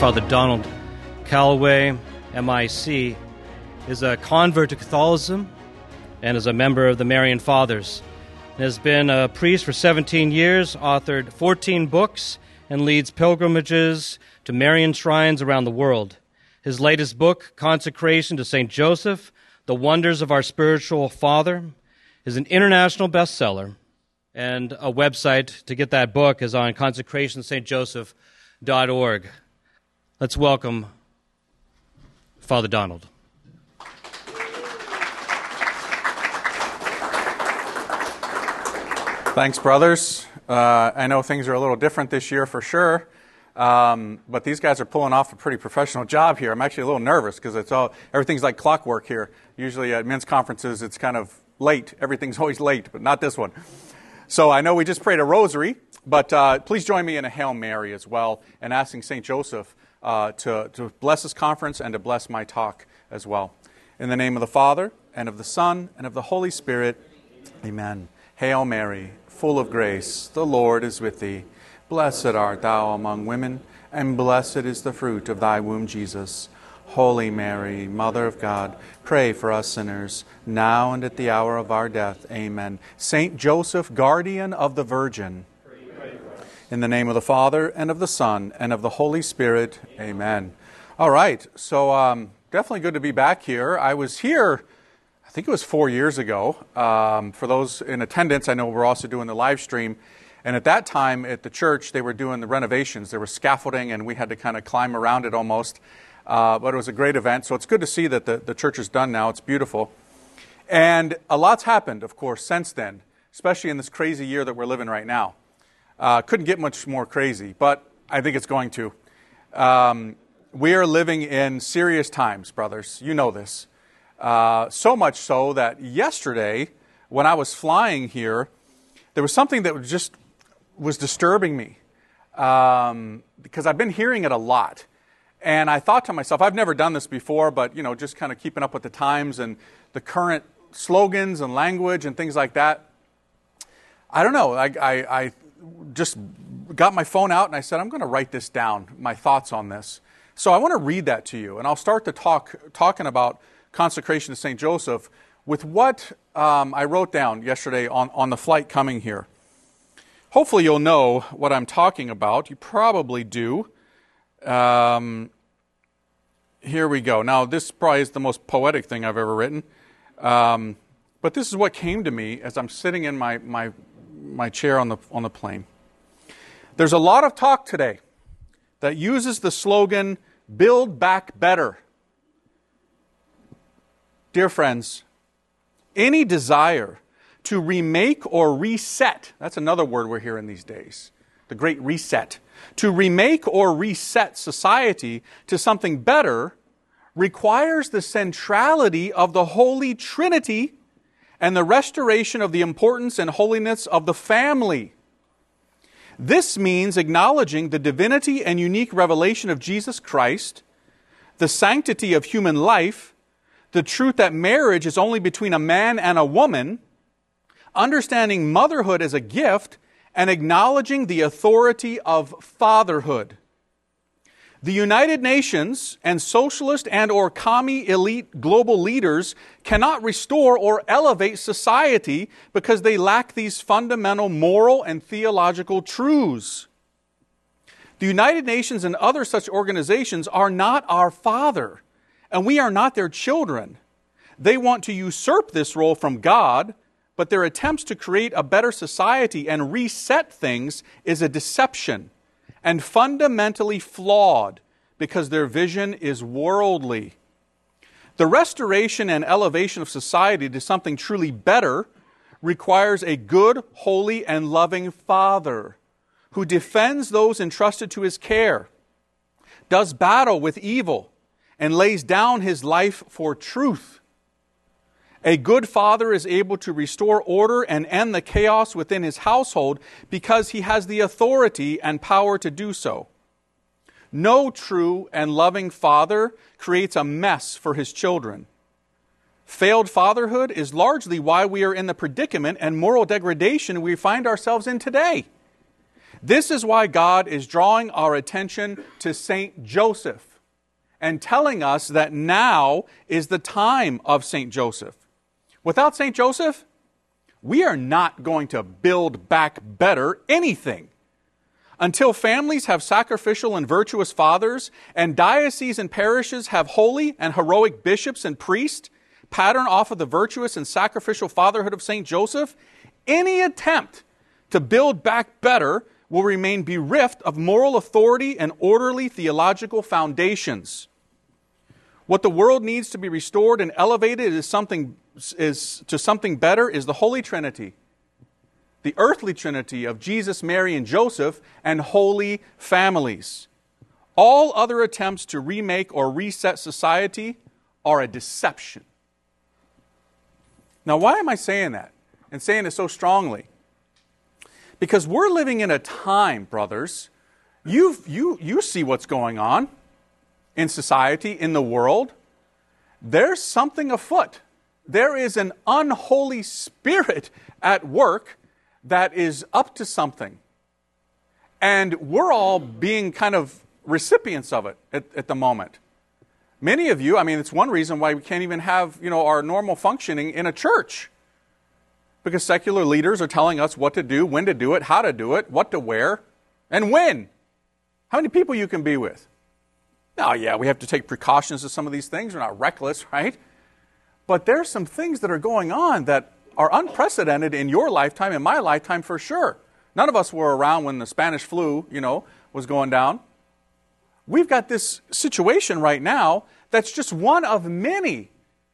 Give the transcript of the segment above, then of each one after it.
Father Donald Calloway, MIC, is a convert to Catholicism and is a member of the Marian Fathers. He has been a priest for 17 years, authored 14 books, and leads pilgrimages to Marian shrines around the world. His latest book, Consecration to St. Joseph, The Wonders of Our Spiritual Father, is an international bestseller, and a website to get that book is on consecrationsstjoseph.org. Let's welcome Father Donald. Thanks, brothers. I know things are a little different this year for sure, but these guys are pulling off a pretty professional job here. I'm actually a little nervous because everything's like clockwork here. Usually at men's conferences, it's kind of late. Everything's always late, but not this one. So I know we just prayed a rosary, but please join me in a Hail Mary as well, and asking St. Joseph to bless this conference and to bless my talk as well. In the name of the Father, and of the Son, and of the Holy Spirit, amen. Hail Mary, full of grace, the Lord is with thee. Blessed art thou among women, and blessed is the fruit of thy womb, Jesus. Holy Mary, Mother of God, pray for us sinners, now and at the hour of our death. Amen. Saint Joseph, guardian of the Virgin, in the name of the Father, and of the Son, and of the Holy Spirit. Amen. All right, so definitely good to be back here. I was here, I think it was 4 years ago. For those in attendance, I know we're also doing the live stream. And at that time at the church, they were doing the renovations. There was scaffolding, and we had to kind of climb around it almost. But it was a great event. So it's good to see that the church is done now. It's beautiful. And a lot's happened, of course, since then, especially in this crazy year that we're living right now. Couldn't get much more crazy, but I think it's going to. We are living in serious times, brothers. You know this. So much so that yesterday, when I was flying here, there was something that was disturbing me because I've been hearing it a lot. And I thought to myself, I've never done this before, but, just kind of keeping up with the times and the current slogans and language and things like that. I don't know. I just got my phone out and I said, I'm going to write this down, my thoughts on this. So I want to read that to you. And I'll start the talking about consecration to St. Joseph with what I wrote down yesterday on the flight coming here. Hopefully you'll know what I'm talking about. You probably do. Here we go. Now, this probably is the most poetic thing I've ever written. But this is what came to me as I'm sitting in my chair on the plane. There's a lot of talk today that uses the slogan, "Build Back Better." Dear friends, any desire to remake or reset, that's another word we're hearing these days, the Great Reset, to remake or reset society to something better requires the centrality of the Holy Trinity and the restoration of the importance and holiness of the family. This means acknowledging the divinity and unique revelation of Jesus Christ, the sanctity of human life, the truth that marriage is only between a man and a woman, understanding motherhood as a gift, and acknowledging the authority of fatherhood. The United Nations and socialist and or commie elite global leaders cannot restore or elevate society because they lack these fundamental moral and theological truths. The United Nations and other such organizations are not our Father, and we are not their children. They want to usurp this role from God, but their attempts to create a better society and reset things is a deception and fundamentally flawed because their vision is worldly. The restoration and elevation of society to something truly better requires a good, holy, and loving Father who defends those entrusted to his care, does battle with evil, and lays down his life for truth. A good father is able to restore order and end the chaos within his household because he has the authority and power to do so. No true and loving father creates a mess for his children. Failed fatherhood is largely why we are in the predicament and moral degradation we find ourselves in today. This is why God is drawing our attention to Saint Joseph and telling us that now is the time of Saint Joseph. Without Saint Joseph, we are not going to build back better anything. Until families have sacrificial and virtuous fathers, and dioceses and parishes have holy and heroic bishops and priests, pattern off of the virtuous and sacrificial fatherhood of Saint Joseph, any attempt to build back better will remain bereft of moral authority and orderly theological foundations. What the world needs to be restored and elevated to something better is the Holy Trinity, the earthly Trinity of Jesus, Mary, and Joseph, and holy families. All other attempts to remake or reset society are a deception. Now, why am I saying that and saying it so strongly? Because we're living in a time, brothers, you see what's going on in society, in the world. There's something afoot. There is an unholy spirit at work that is up to something. And we're all being kind of recipients of it at the moment. Many of you, it's one reason why we can't even have, our normal functioning in a church. Because secular leaders are telling us what to do, when to do it, how to do it, what to wear, and when. How many people you can be with? Now, yeah, we have to take precautions with some of these things. We're not reckless, right? But there's some things that are going on that are unprecedented in your lifetime, in my lifetime for sure. None of us were around when the Spanish flu, was going down. We've got this situation right now that's just one of many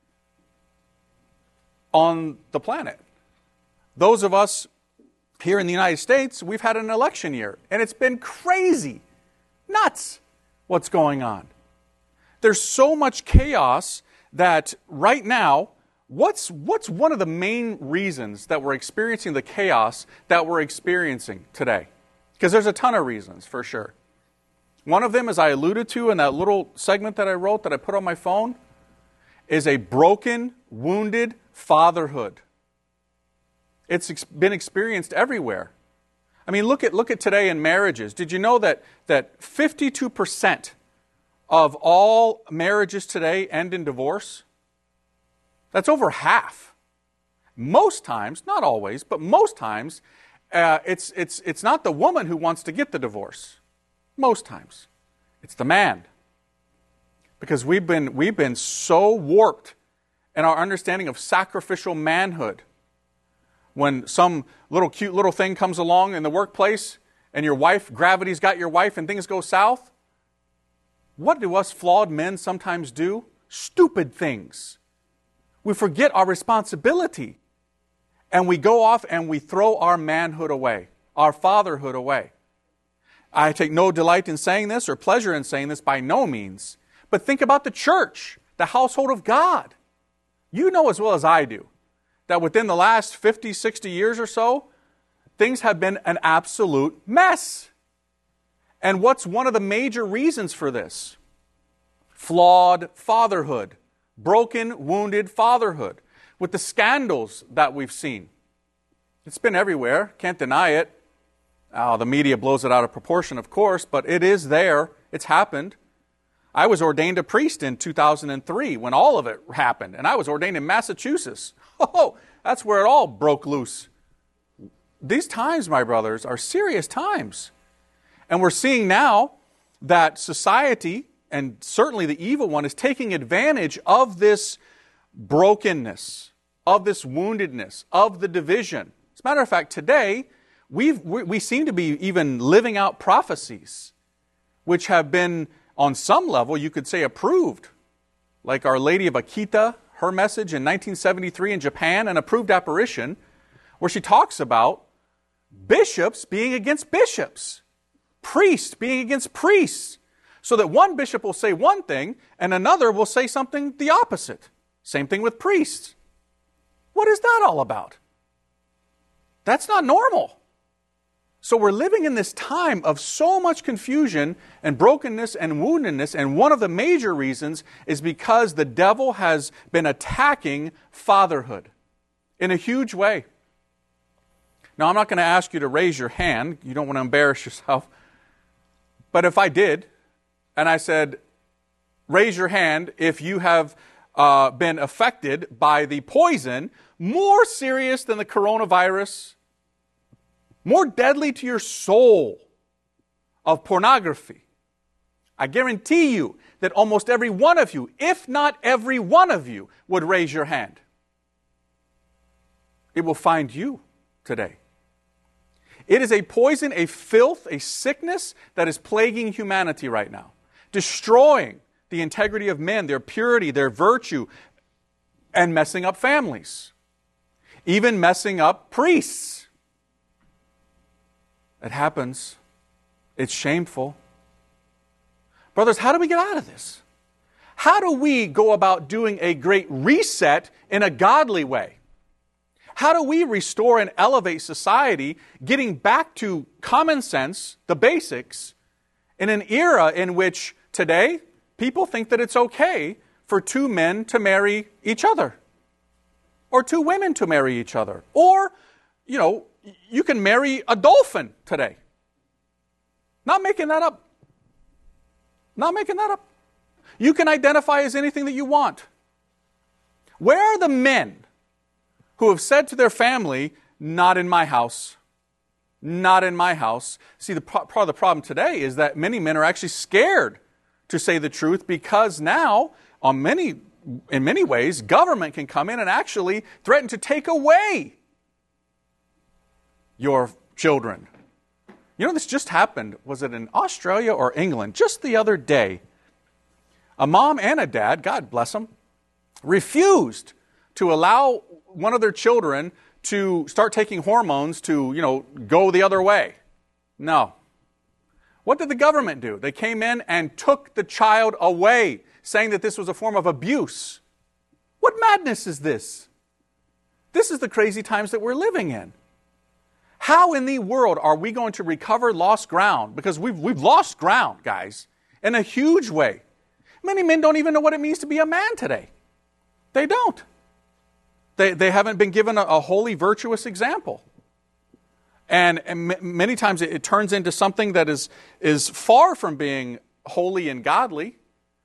on the planet. Those of us here in the United States, we've had an election year, and it's been crazy, nuts, what's going on. There's so much chaos that right now, what's one of the main reasons that we're experiencing the chaos that we're experiencing today? Because there's a ton of reasons, for sure. One of them, as I alluded to in that little segment that I wrote that I put on my phone, is a broken, wounded fatherhood. It's been experienced everywhere. Look at today in marriages. Did you know that 52% of all marriages today end in divorce? That's over half. Most times, not always, but most times, it's not the woman who wants to get the divorce. Most times, it's the man. Because we've been so warped in our understanding of sacrificial manhood. When some cute little thing comes along in the workplace and your wife, gravity's got your wife and things go south, what do us flawed men sometimes do? Stupid things. We forget our responsibility and we go off and we throw our manhood away, our fatherhood away. I take no delight in saying this or pleasure in saying this by no means, but think about the church, the household of God. You know as well as I do that within the last 50, 60 years or so, things have been an absolute mess. And what's one of the major reasons for this? Flawed fatherhood. Broken, wounded fatherhood. With the scandals that we've seen. It's been everywhere. Can't deny it. The media blows it out of proportion, of course, but it is there. It's happened. I was ordained a priest in 2003 when all of it happened. And I was ordained in Massachusetts. Oh, that's where it all broke loose. These times, my brothers, are serious times. And we're seeing now that society, and certainly the evil one, is taking advantage of this brokenness, of this woundedness, of the division. As a matter of fact, today, we seem to be even living out prophecies, which have been, on some level, you could say, approved. Like Our Lady of Akita, her message in 1973 in Japan, an approved apparition, where she talks about bishops being against bishops, priests being against priests, so that one bishop will say one thing and another will say something the opposite. Same thing with priests. What is that all about? That's not normal. So we're living in this time of so much confusion and brokenness and woundedness, and one of the major reasons is because the devil has been attacking fatherhood in a huge way. Now, I'm not going to ask you to raise your hand. You don't want to embarrass yourself. But if I did, and I said, raise your hand if you have been affected by the poison more serious than the coronavirus, more deadly to your soul of pornography, I guarantee you that almost every one of you, if not every one of you, would raise your hand. It will find you today. It is a poison, a filth, a sickness that is plaguing humanity right now, destroying the integrity of men, their purity, their virtue, and messing up families, even messing up priests. It happens. It's shameful. Brothers, how do we get out of this? How do we go about doing a great reset in a godly way? How do we restore and elevate society, getting back to common sense, the basics, in an era in which today people think that it's okay for two men to marry each other, or two women to marry each other, or, you can marry a dolphin today. Not making that up. Not making that up. You can identify as anything that you want. Where are the men who have said to their family, not in my house, not in my house? See, part of the problem today is that many men are actually scared to say the truth because now, in many ways, government can come in and actually threaten to take away your children. This just happened. Was it in Australia or England? Just the other day, a mom and a dad, God bless them, refused to allow one of their children to start taking hormones to, go the other way. No. What did the government do? They came in and took the child away, saying that this was a form of abuse. What madness is this? This is the crazy times that we're living in. How in the world are we going to recover lost ground? Because we've lost ground, guys, in a huge way. Many men don't even know what it means to be a man today. They don't. They haven't been given a holy, virtuous example. And many times it turns into something that is far from being holy and godly.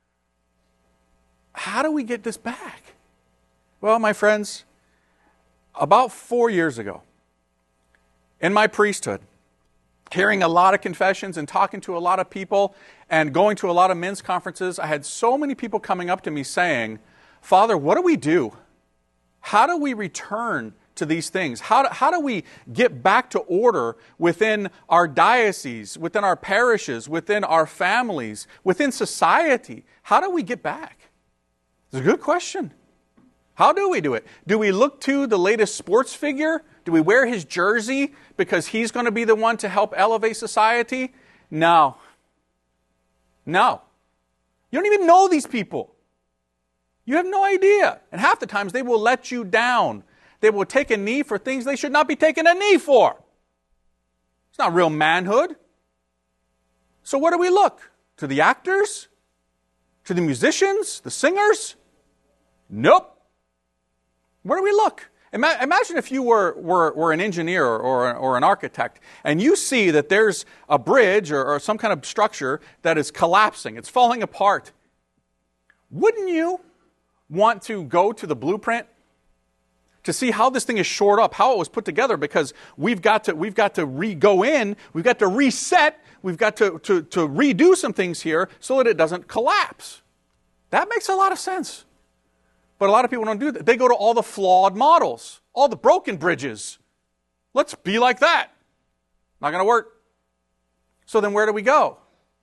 How do we get this back? Well, my friends, about 4 years ago, in my priesthood, hearing a lot of confessions and talking to a lot of people and going to a lot of men's conferences, I had so many people coming up to me saying, Father, what do we do? How do we return to these things? How do we get back to order within our dioceses, within our parishes, within our families, within society? How do we get back? It's a good question. How do we do it? Do we look to the latest sports figure? Do we wear his jersey because he's going to be the one to help elevate society? No. No. You don't even know these people. You have no idea. And half the times they will let you down. They will take a knee for things they should not be taking a knee for. It's not real manhood. So where do we look? To the actors? To the musicians? The singers? Nope. Where do we look? Imagine if you were an engineer or an architect and you see that there's a bridge or some kind of structure that is collapsing. It's falling apart. Wouldn't you want to go to the blueprint to see how this thing is shored up, how it was put together? Because we've got to go in, we've got to reset, we've got to redo some things here so that it doesn't collapse. That makes a lot of sense. But a lot of people don't do that. They go to all the flawed models, all the broken bridges. Let's be like that. Not going to work. So then where do we go?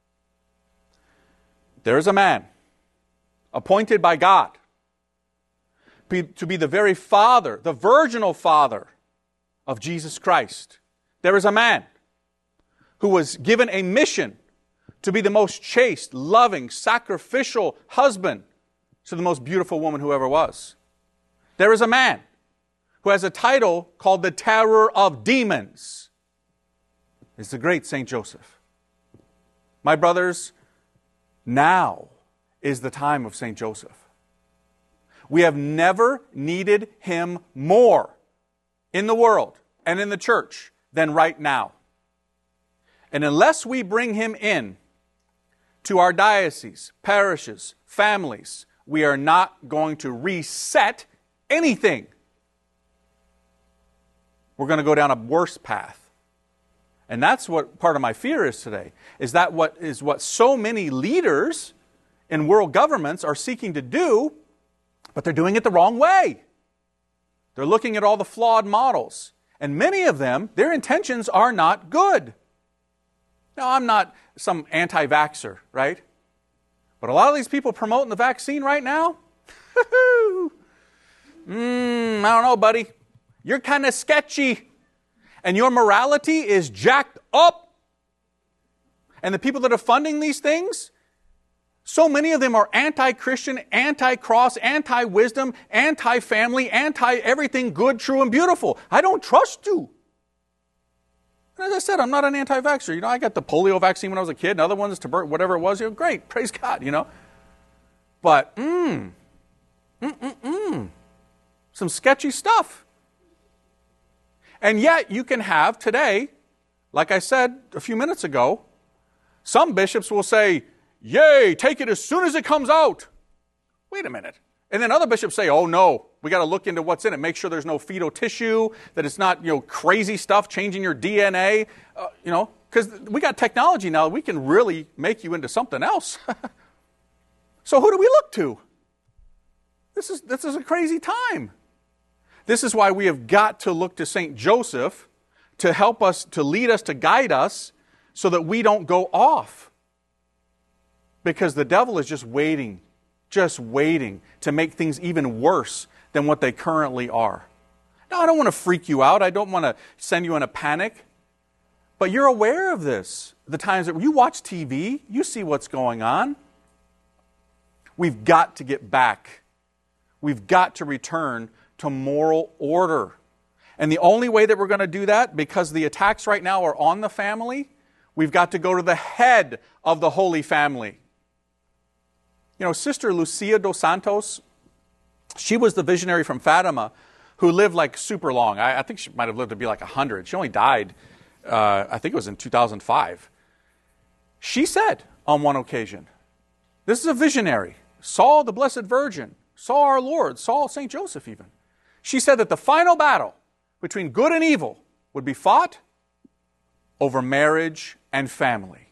There's a man appointed by God to be the very father, the virginal father of Jesus Christ. There is a man who was given a mission to be the most chaste, loving, sacrificial husband to the most beautiful woman who ever was. There is a man who has a title called the Terror of Demons. It's the great St. Joseph. My brothers, now is the time of St. Joseph. We have never needed him more in the world, and in the church than right now. And unless we bring him in to our dioceses, parishes, families, we are not going to reset anything. We're going to go down a worse path. And that's what part of my fear is today, is that what so many leaders in world governments are seeking to do, but they're doing it the wrong way. They're looking at all the flawed models. And many of them, their intentions are not good. Now, I'm not some anti-vaxxer, right? But a lot of these people promoting the vaccine right now, I don't know, buddy. You're kind of sketchy. And your morality is jacked up. And the people that are funding these things, so many of them are anti-Christian, anti-cross, anti-wisdom, anti-family, anti-everything good, true, and beautiful. I don't trust you. And as I said, I'm not an anti-vaxxer. You know, I got the polio vaccine when I was a kid, and other ones, whatever it was. You know, great, praise God, you know. But, some sketchy stuff. And yet, you can have today, like I said a few minutes ago, some bishops will say, yay, take it as soon as it comes out. Wait a minute. And then other bishops say, oh no, we got to look into what's in it. Make sure there's no fetal tissue, that it's not, crazy stuff changing your DNA, because we got technology now. We can really make you into something else. So who do we look to? This is a crazy time. This is why we have got to look to St. Joseph to help us, to lead us, to guide us, so that we don't go off. Because the devil is just waiting to make things even worse than what they currently are. Now, I don't want to freak you out. I don't want to send you in a panic. But you're aware of this. The times that you watch TV, you see what's going on. We've got to get back. We've got to return to moral order. And the only way that we're going to do that, because the attacks right now are on the family, we've got to go to the head of the Holy Family. Sister Lucia dos Santos, she was the visionary from Fatima who lived like super long. I think she might have lived to be like 100. She only died, I think it was in 2005. She said on one occasion, this is a visionary, saw the Blessed Virgin, saw our Lord, saw St. Joseph even. She said that the final battle between good and evil would be fought over marriage and family.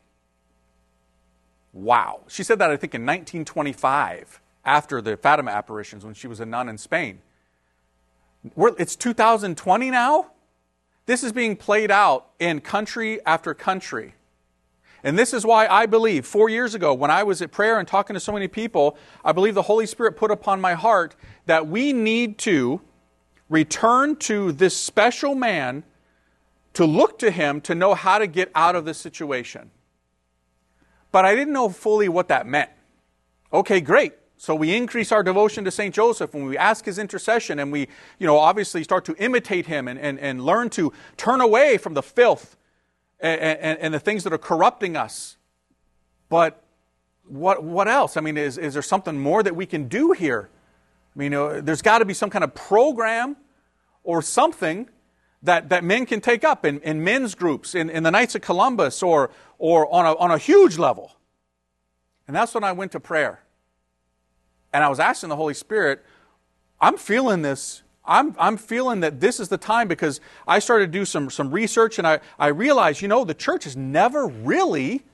Wow. She said that, I think, in 1925, after the Fatima apparitions, when she was a nun in Spain. It's 2020 now. This is being played out in country after country. And this is why I believe, 4 years ago, when I was at prayer and talking to so many people, I believe the Holy Spirit put upon my heart that we need to return to this special man, to look to him to know how to get out of this situation. But I didn't know fully what that meant. Okay, great. So we increase our devotion to St. Joseph and we ask his intercession and we, obviously start to imitate him and learn to turn away from the filth and the things that are corrupting us. But what else? I mean, is there something more that we can do here? I mean, there's got to be some kind of program or something that men can take up in men's groups, in the Knights of Columbus, or on a huge level. And that's when I went to prayer. And I was asking the Holy Spirit, I'm feeling this. I'm feeling that this is the time, because I started to do some research and I realized, the church has never really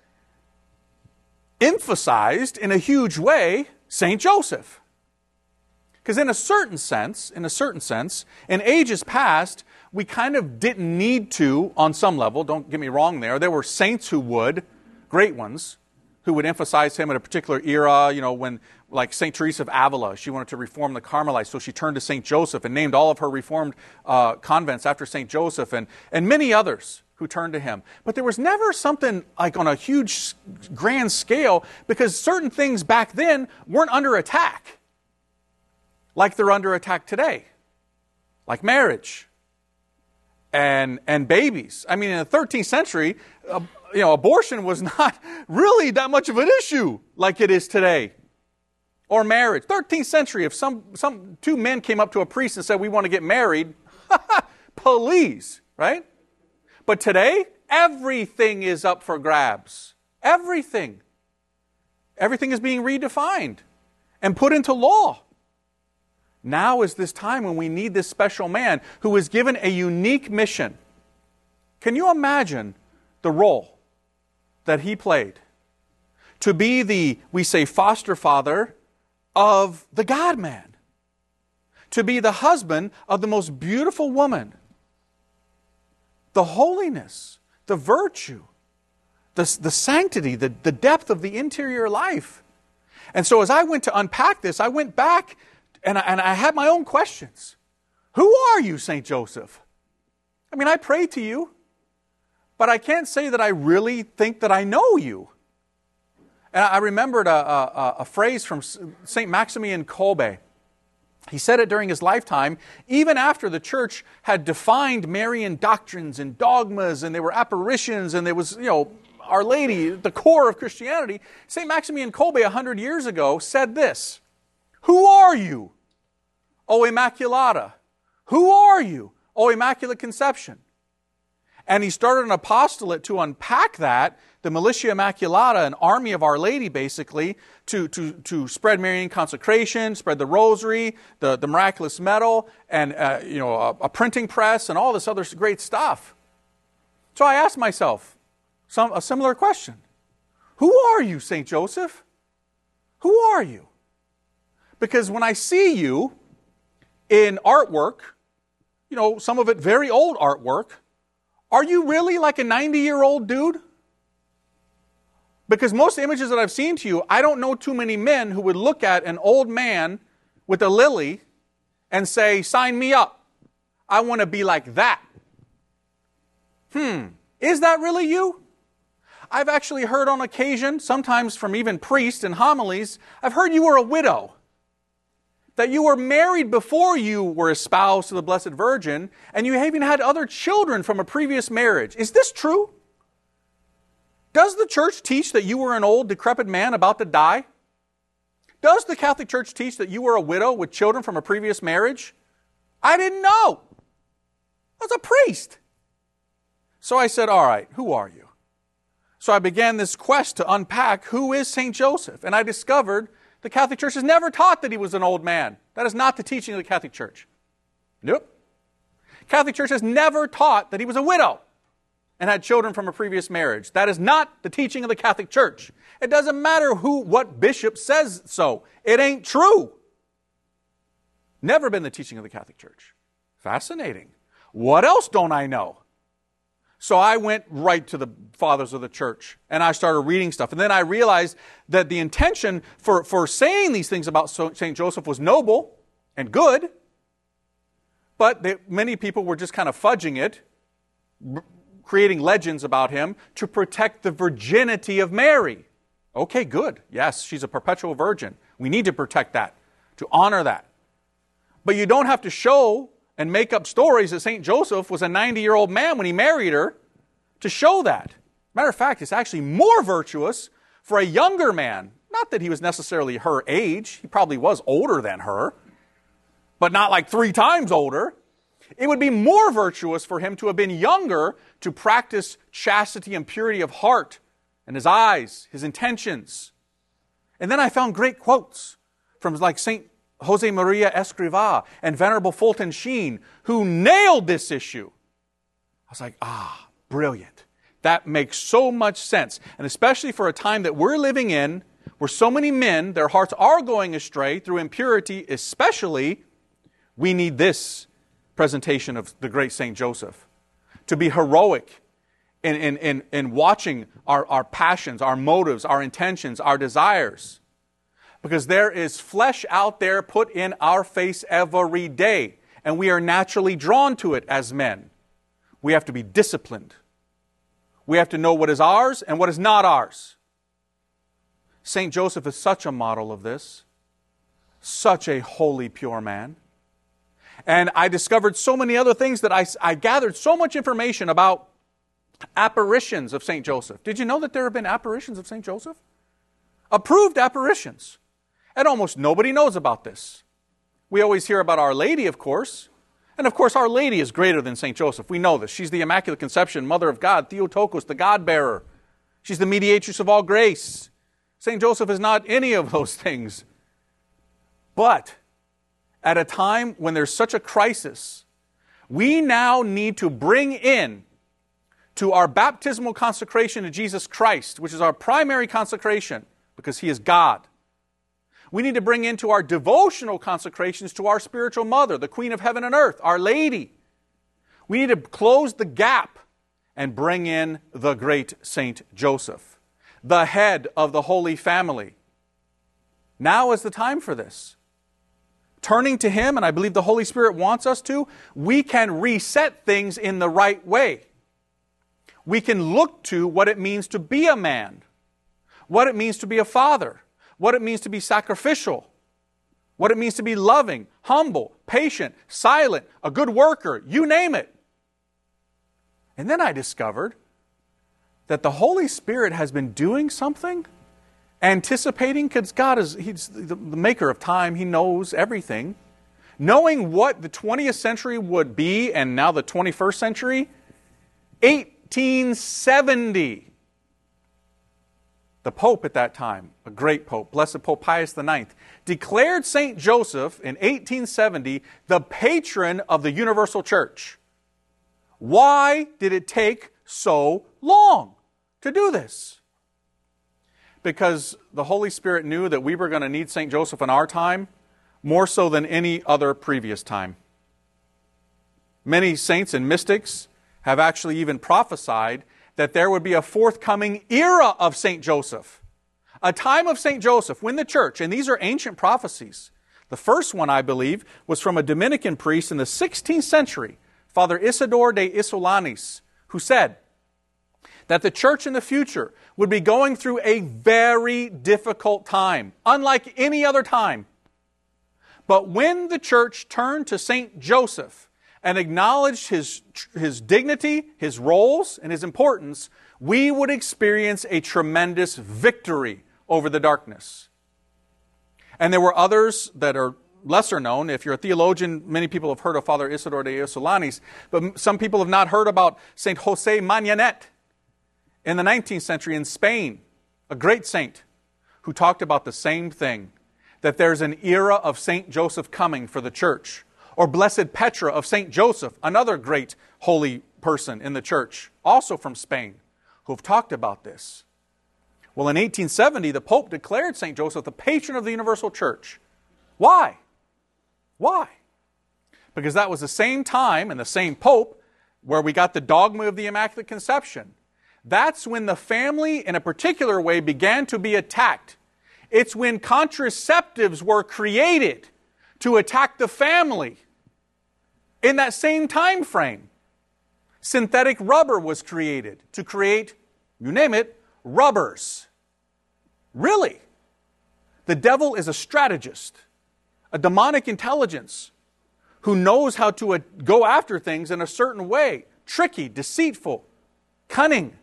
emphasized in a huge way St. Joseph. Because in a certain sense, in ages past, we kind of didn't need to, on some level, don't get me wrong there. There were saints who would, great ones, who would emphasize him at a particular era, when, like St. Teresa of Avila, she wanted to reform the Carmelites, so she turned to St. Joseph and named all of her reformed convents after St. Joseph, and many others who turned to him. But there was never something like on a huge, grand scale, because certain things back then weren't under attack like they're under attack today, like marriage and babies. I mean, in the 13th century, abortion was not really that much of an issue like it is today. Or marriage. 13th century, if some two men came up to a priest and said, we want to get married, please, right? But today, everything is up for grabs. Everything. Everything is being redefined and put into law. Now is this time when we need this special man who is given a unique mission. Can you imagine the role that he played? To be the, we say, foster father of the God-man. To be the husband of the most beautiful woman. The holiness, the virtue, the sanctity, the depth of the interior life. And so as I went to unpack this, I went back and I had my own questions. Who are you, St. Joseph? I mean, I pray to you, but I can't say that I really think that I know you. And I remembered a phrase from St. Maximilian Kolbe. He said it during his lifetime, even after the church had defined Marian doctrines and dogmas, and there were apparitions, and there was, Our Lady, the core of Christianity. St. Maximilian Kolbe 100 years ago said this: "Who are you, O Immaculata? Who are you, O Immaculate Conception?" And he started an apostolate to unpack that, the Militia Immaculata, an army of Our Lady, basically, to spread Marian consecration, spread the rosary, the miraculous medal, and a printing press, and all this other great stuff. So I asked myself a similar question: who are you, St. Joseph? Who are you? Because when I see you in artwork, some of it very old artwork, are you really like a 90-year-old dude? Because most images that I've seen to you, I don't know too many men who would look at an old man with a lily and say, "Sign me up. I want to be like that." Is that really you? I've actually heard on occasion, sometimes from even priests and homilies, I've heard you were a widow. That you were married before you were espoused to the Blessed Virgin, and you even had other children from a previous marriage. Is this true? Does the church teach that you were an old, decrepit man about to die? Does the Catholic Church teach that you were a widow with children from a previous marriage? I didn't know. I was a priest. So I said, all right, who are you? So I began this quest to unpack who is St. Joseph, and I discovered the Catholic Church has never taught that he was an old man. That is not the teaching of the Catholic Church. Nope. Catholic Church has never taught that he was a widow and had children from a previous marriage. That is not the teaching of the Catholic Church. It doesn't matter what bishop says so. It ain't true. Never been the teaching of the Catholic Church. Fascinating. What else don't I know? So I went right to the fathers of the church, and I started reading stuff. And then I realized that the intention for saying these things about St. Joseph was noble and good, but many people were just kind of fudging it, creating legends about him to protect the virginity of Mary. Okay, good. Yes, she's a perpetual virgin. We need to protect that, to honor that. But you don't have to show and make up stories that St. Joseph was a 90-year-old man when he married her to show that. Matter of fact, it's actually more virtuous for a younger man. Not that he was necessarily her age. He probably was older than her, but not like 3 times older. It would be more virtuous for him to have been younger to practice chastity and purity of heart and his eyes, his intentions. And then I found great quotes from like St. Jose Maria Escrivá and Venerable Fulton Sheen, who nailed this issue. I was like, brilliant. That makes so much sense. And especially for a time that we're living in, where so many men, their hearts are going astray through impurity especially, we need this presentation of the great St. Joseph. To be heroic in watching our passions, our motives, our intentions, our desires. Because there is flesh out there put in our face every day. And we are naturally drawn to it as men. We have to be disciplined. We have to know what is ours and what is not ours. St. Joseph is such a model of this. Such a holy, pure man. And I discovered so many other things that I gathered so much information about apparitions of St. Joseph. Did you know that there have been apparitions of St. Joseph? Approved apparitions. And almost nobody knows about this. We always hear about Our Lady, of course, And of course, Our Lady is greater than St. Joseph. We know this. She's the Immaculate Conception, Mother of God, Theotokos, the God-bearer. She's the mediatrix of all grace. St. Joseph is not any of those things. But at a time when there's such a crisis, we now need to bring in to our baptismal consecration to Jesus Christ, which is our primary consecration, because He is God. We need to bring into our devotional consecrations to our spiritual mother, the Queen of Heaven and Earth, Our Lady. We need to close the gap and bring in the great Saint Joseph, the head of the Holy Family. Now is the time for this. Turning to Him, and I believe the Holy Spirit wants us to, we can reset things in the right way. We can look to what it means to be a man, what it means to be a father, what it means to be sacrificial, what it means to be loving, humble, patient, silent, a good worker, you name it. And then I discovered that the Holy Spirit has been doing something, anticipating, because He's the maker of time, He knows everything. Knowing what the 20th century would be, and now the 21st century, 1870. The Pope at that time, a great Pope, Blessed Pope Pius IX, declared St. Joseph in 1870 the patron of the Universal Church. Why did it take so long to do this? Because the Holy Spirit knew that we were going to need St. Joseph in our time more so than any other previous time. Many saints and mystics have actually even prophesied that there would be a forthcoming era of St. Joseph. A time of St. Joseph when the church, and these are ancient prophecies. The first one, I believe, was from a Dominican priest in the 16th century, Father Isidore de Isolanis, who said that the church in the future would be going through a very difficult time, unlike any other time. But when the church turned to St. Joseph and acknowledged his dignity, his roles, and his importance, we would experience a tremendous victory over the darkness. And there were others that are lesser known. If you're a theologian, many people have heard of Father Isidore de Isolanis, but some people have not heard about St. Jose Magnanet in the 19th century in Spain, a great saint who talked about the same thing, that there's an era of St. Joseph coming for the church. Or Blessed Petra of St. Joseph, another great holy person in the church, also from Spain, who have talked about this. Well, in 1870, the Pope declared St. Joseph the patron of the Universal Church. Why? Why? Because that was the same time and the same Pope where we got the dogma of the Immaculate Conception. That's when the family, in a particular way, began to be attacked. It's when contraceptives were created to attack the family. In that same time frame, synthetic rubber was created to create, you name it, rubbers. Really? The devil is a strategist, a demonic intelligence who knows how to go after things in a certain way, tricky, deceitful, cunning.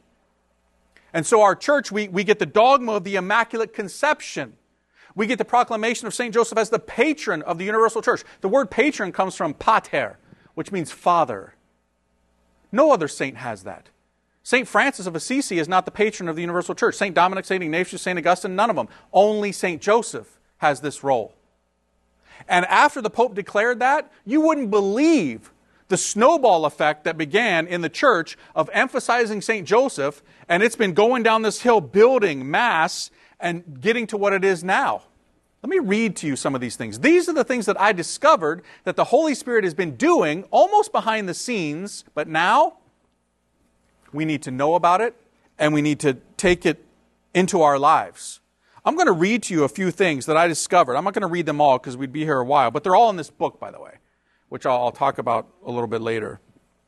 And so our church, we get the dogma of the Immaculate Conception. We get the proclamation of St. Joseph as the patron of the Universal Church. The word patron comes from pater, which means father. No other saint has that. St. Francis of Assisi is not the patron of the Universal Church. St. Dominic, St. Ignatius, St. Augustine, none of them. Only St. Joseph has this role. And after the Pope declared that, you wouldn't believe the snowball effect that began in the church of emphasizing St. Joseph, and it's been going down this hill building mass and getting to what it is now. Let me read to you some of these things. These are the things that I discovered that the Holy Spirit has been doing almost behind the scenes, but now we need to know about it and we need to take it into our lives. I'm going to read to you a few things that I discovered. I'm not going to read them all because we'd be here a while, but they're all in this book, by the way, which I'll talk about a little bit later.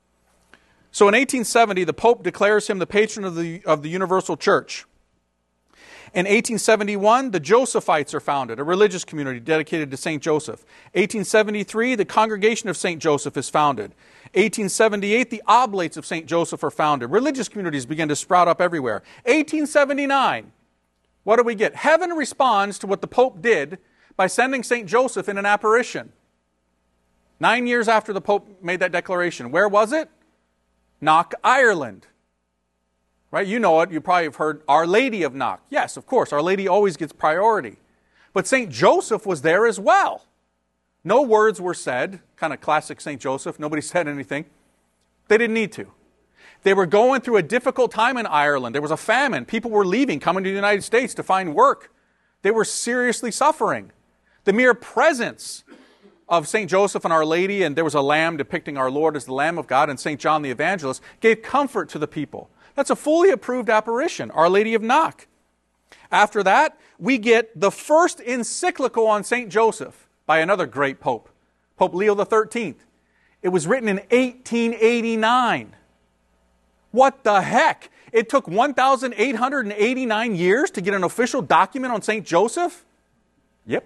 So in 1870, the Pope declares him the patron of the Universal Church. In 1871, the Josephites are founded, a religious community dedicated to St. Joseph. 1873, the Congregation of St. Joseph is founded. 1878, the Oblates of St. Joseph are founded. Religious communities begin to sprout up everywhere. 1879, what do we get? Heaven responds to what the Pope did by sending St. Joseph in an apparition. 9 years after the Pope made that declaration. Where was it? Knock, Ireland. Right? You know it. You probably have heard Our Lady of Knock. Yes, of course. Our Lady always gets priority. But St. Joseph was there as well. No words were said. Kind of classic St. Joseph. Nobody said anything. They didn't need to. They were going through a difficult time in Ireland. There was a famine. People were leaving, coming to the United States to find work. They were seriously suffering. The mere presence of St. Joseph and Our Lady, and there was a lamb depicting our Lord as the Lamb of God, and St. John the Evangelist, gave comfort to the people. That's a fully approved apparition, Our Lady of Knock. After that, we get the first encyclical on St. Joseph by another great pope, Pope Leo XIII. It was written in 1889. What the heck? It took 1,889 years to get an official document on St. Joseph? Yep.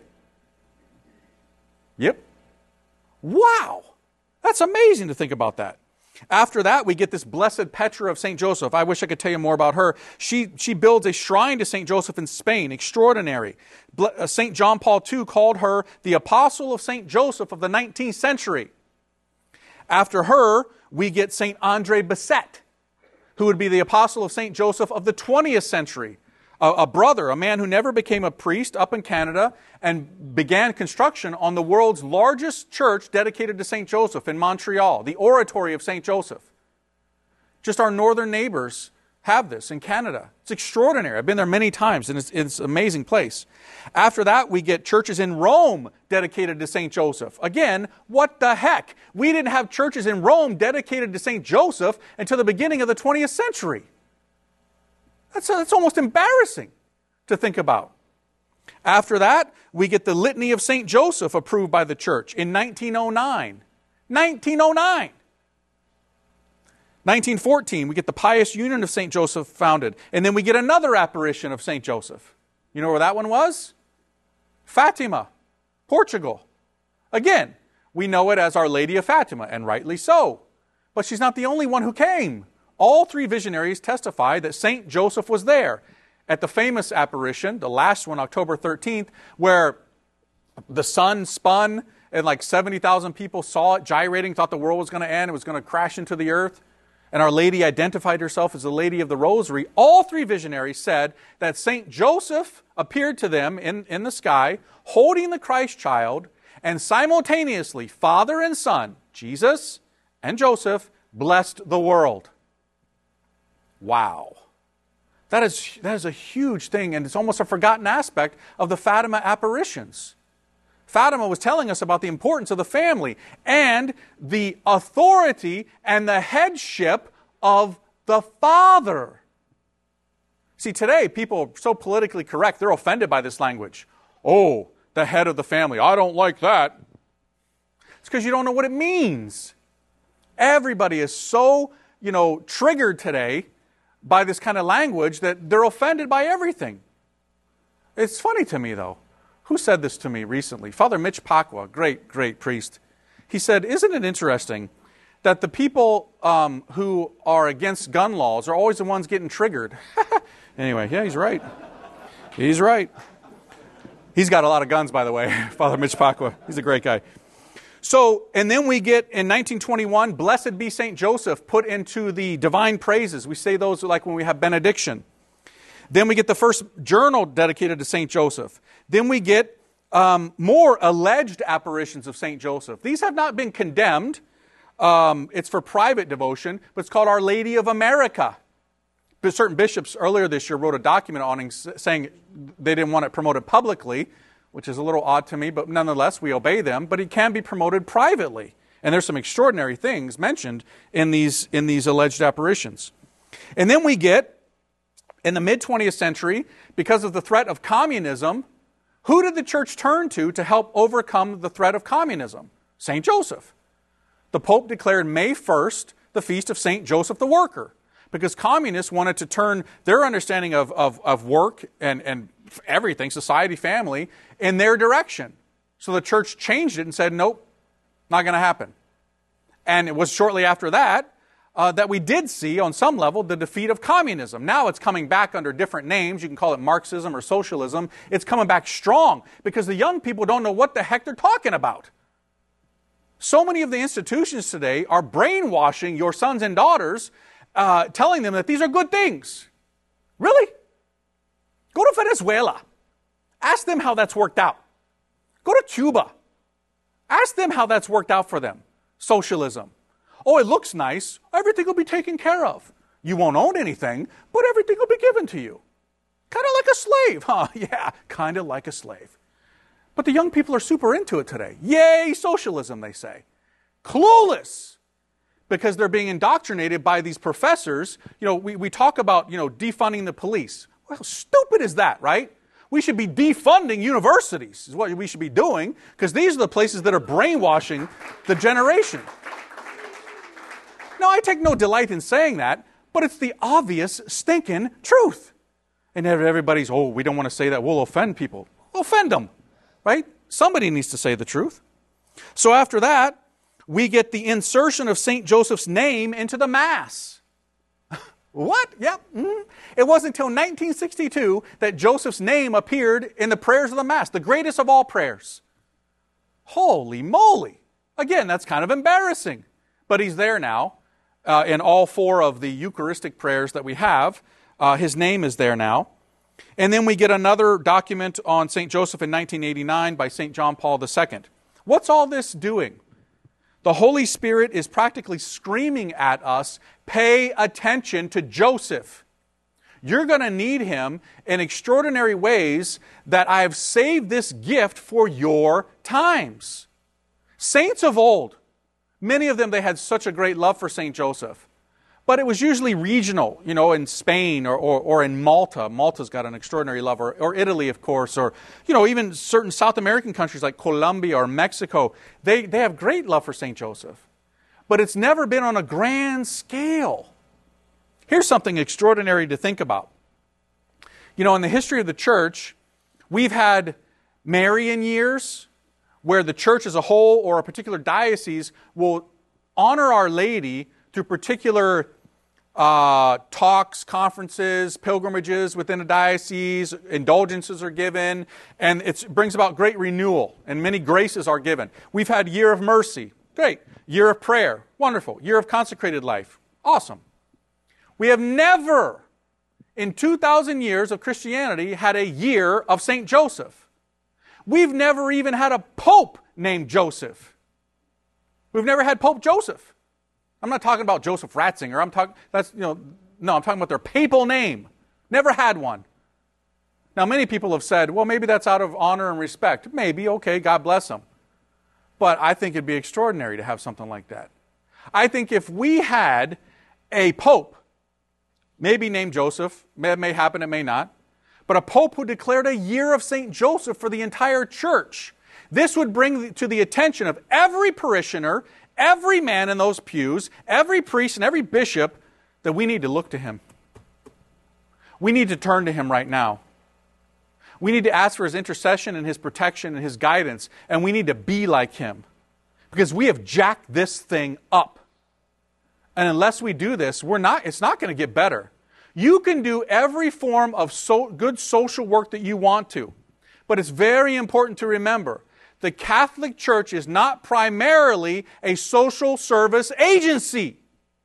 Wow! That's amazing to think about that. After that, we get this Blessed Petra of St. Joseph. I wish I could tell you more about her. She builds a shrine to St. Joseph in Spain. Extraordinary. St. John Paul II called her the Apostle of St. Joseph of the 19th century. After her, we get St. Andre Bessette, who would be the Apostle of St. Joseph of the 20th century. A brother, a man who never became a priest up in Canada and began construction on the world's largest church dedicated to St. Joseph in Montreal, the Oratory of St. Joseph. Just our northern neighbors have this in Canada. It's extraordinary. I've been there many times, and it's an amazing place. After that, we get churches in Rome dedicated to St. Joseph. Again, what the heck? We didn't have churches in Rome dedicated to St. Joseph until the beginning of the 20th century. That's almost embarrassing to think about. After that, we get the Litany of St. Joseph approved by the church in 1909. 1909! 1914, we get the Pious Union of St. Joseph founded. And then we get another apparition of St. Joseph. You know where that one was? Fatima, Portugal. Again, we know it as Our Lady of Fatima, and rightly so. But she's not the only one who came. All three visionaries testify that St. Joseph was there at the famous apparition, the last one, October 13th, where the sun spun and like 70,000 people saw it gyrating, thought the world was going to end, it was going to crash into the earth. And Our Lady identified herself as the Lady of the Rosary. All three visionaries said that St. Joseph appeared to them in the sky, holding the Christ child, and simultaneously, Father and Son, Jesus and Joseph, blessed the world. Wow. That is a huge thing, and it's almost a forgotten aspect of the Fatima apparitions. Fatima was telling us about the importance of the family and the authority and the headship of the father. See, today, people are so politically correct, they're offended by this language. Oh, the head of the family, I don't like that. It's because you don't know what it means. Everybody is so, triggered today by this kind of language that they're offended by everything. It's funny to me, though. Who said this to me recently? Father Mitch Pacwa, great priest. He said, isn't it interesting that the people who are against gun laws are always the ones getting triggered? Anyway, yeah, he's right. He's right. He's got a lot of guns, by the way, Father Mitch Pacwa. He's a great guy. So, and then we get, in 1921, Blessed be St. Joseph put into the divine praises. We say those like when we have benediction. Then we get the first journal dedicated to St. Joseph. Then we get more alleged apparitions of St. Joseph. These have not been condemned. It's for private devotion, but it's called Our Lady of America. But certain bishops earlier this year wrote a document on it saying they didn't want it promoted publicly, which is a little odd to me, but nonetheless, we obey them. But it can be promoted privately. And there's some extraordinary things mentioned in these alleged apparitions. And then we get, in the mid-20th century, because of the threat of communism, who did the church turn to help overcome the threat of communism? St. Joseph. The Pope declared May 1st the feast of St. Joseph the Worker, because communists wanted to turn their understanding of work and everything, society, family, in their direction. So the church changed it and said, nope, not going to happen. And it was shortly after that that we did see, on some level, the defeat of communism. Now it's coming back under different names. You can call it Marxism or socialism. It's coming back strong because the young people don't know what the heck they're talking about. So many of the institutions today are brainwashing your sons and daughters, telling them that these are good things. Really? Go to Venezuela. Ask them how that's worked out. Go to Cuba. Ask them how that's worked out for them. Socialism. Oh, it looks nice. Everything will be taken care of. You won't own anything, but everything will be given to you. Kind of like a slave, huh? Yeah, kind of like a slave. But the young people are super into it today. Yay, socialism, they say. Clueless. Because they're being indoctrinated by these professors. You know, we talk about, defunding the police. Well, how stupid is that, right? We should be defunding universities, is what we should be doing, because these are the places that are brainwashing the generation. Now, I take no delight in saying that, but it's the obvious, stinking truth. And everybody's, we don't want to say that, we'll offend people. Offend them, right? Somebody needs to say the truth. So after that, we get the insertion of St. Joseph's name into the Mass. What? Yep. It wasn't until 1962 that Joseph's name appeared in the prayers of the Mass, the greatest of all prayers. Holy moly. Again, that's kind of embarrassing. But he's there now in all 4 of the Eucharistic prayers that we have. His name is there now. And then we get another document on St. Joseph in 1989 by St. John Paul II. What's all this doing? The Holy Spirit is practically screaming at us, pay attention to Joseph. You're going to need him in extraordinary ways that I have saved this gift for your times. Saints of old, many of them, they had such a great love for St. Joseph. But it was usually regional, in Spain or in Malta. Malta's got an extraordinary love, or Italy, of course, or, even certain South American countries like Colombia or Mexico. They have great love for St. Joseph. But it's never been on a grand scale. Here's something extraordinary to think about. In the history of the church, we've had Marian years where the church as a whole or a particular diocese will honor Our Lady through particular talks, conferences, pilgrimages within a diocese, indulgences are given, and it brings about great renewal, and many graces are given. We've had Year of Mercy, great. Year of Prayer, wonderful. Year of Consecrated Life, awesome. We have never, in 2,000 years of Christianity, had a Year of St. Joseph. We've never even had a pope named Joseph. We've never had Pope Joseph. I'm not talking about Joseph Ratzinger. I'm talking about their papal name. Never had one. Now, many people have said, well, maybe that's out of honor and respect. Maybe, okay, God bless them. But I think it'd be extraordinary to have something like that. I think if we had a pope, maybe named Joseph, it may happen, it may not, but a pope who declared a Year of St. Joseph for the entire church, this would bring to the attention of every parishioner, every man in those pews, every priest and every bishop, that we need to look to him. We need to turn to him right now. We need to ask for his intercession and his protection and his guidance, and we need to be like him. Because we have jacked this thing up. And unless we do this, it's not going to get better. You can do every form of good social work that you want to. But it's very important to remember, the Catholic Church is not primarily a social service agency.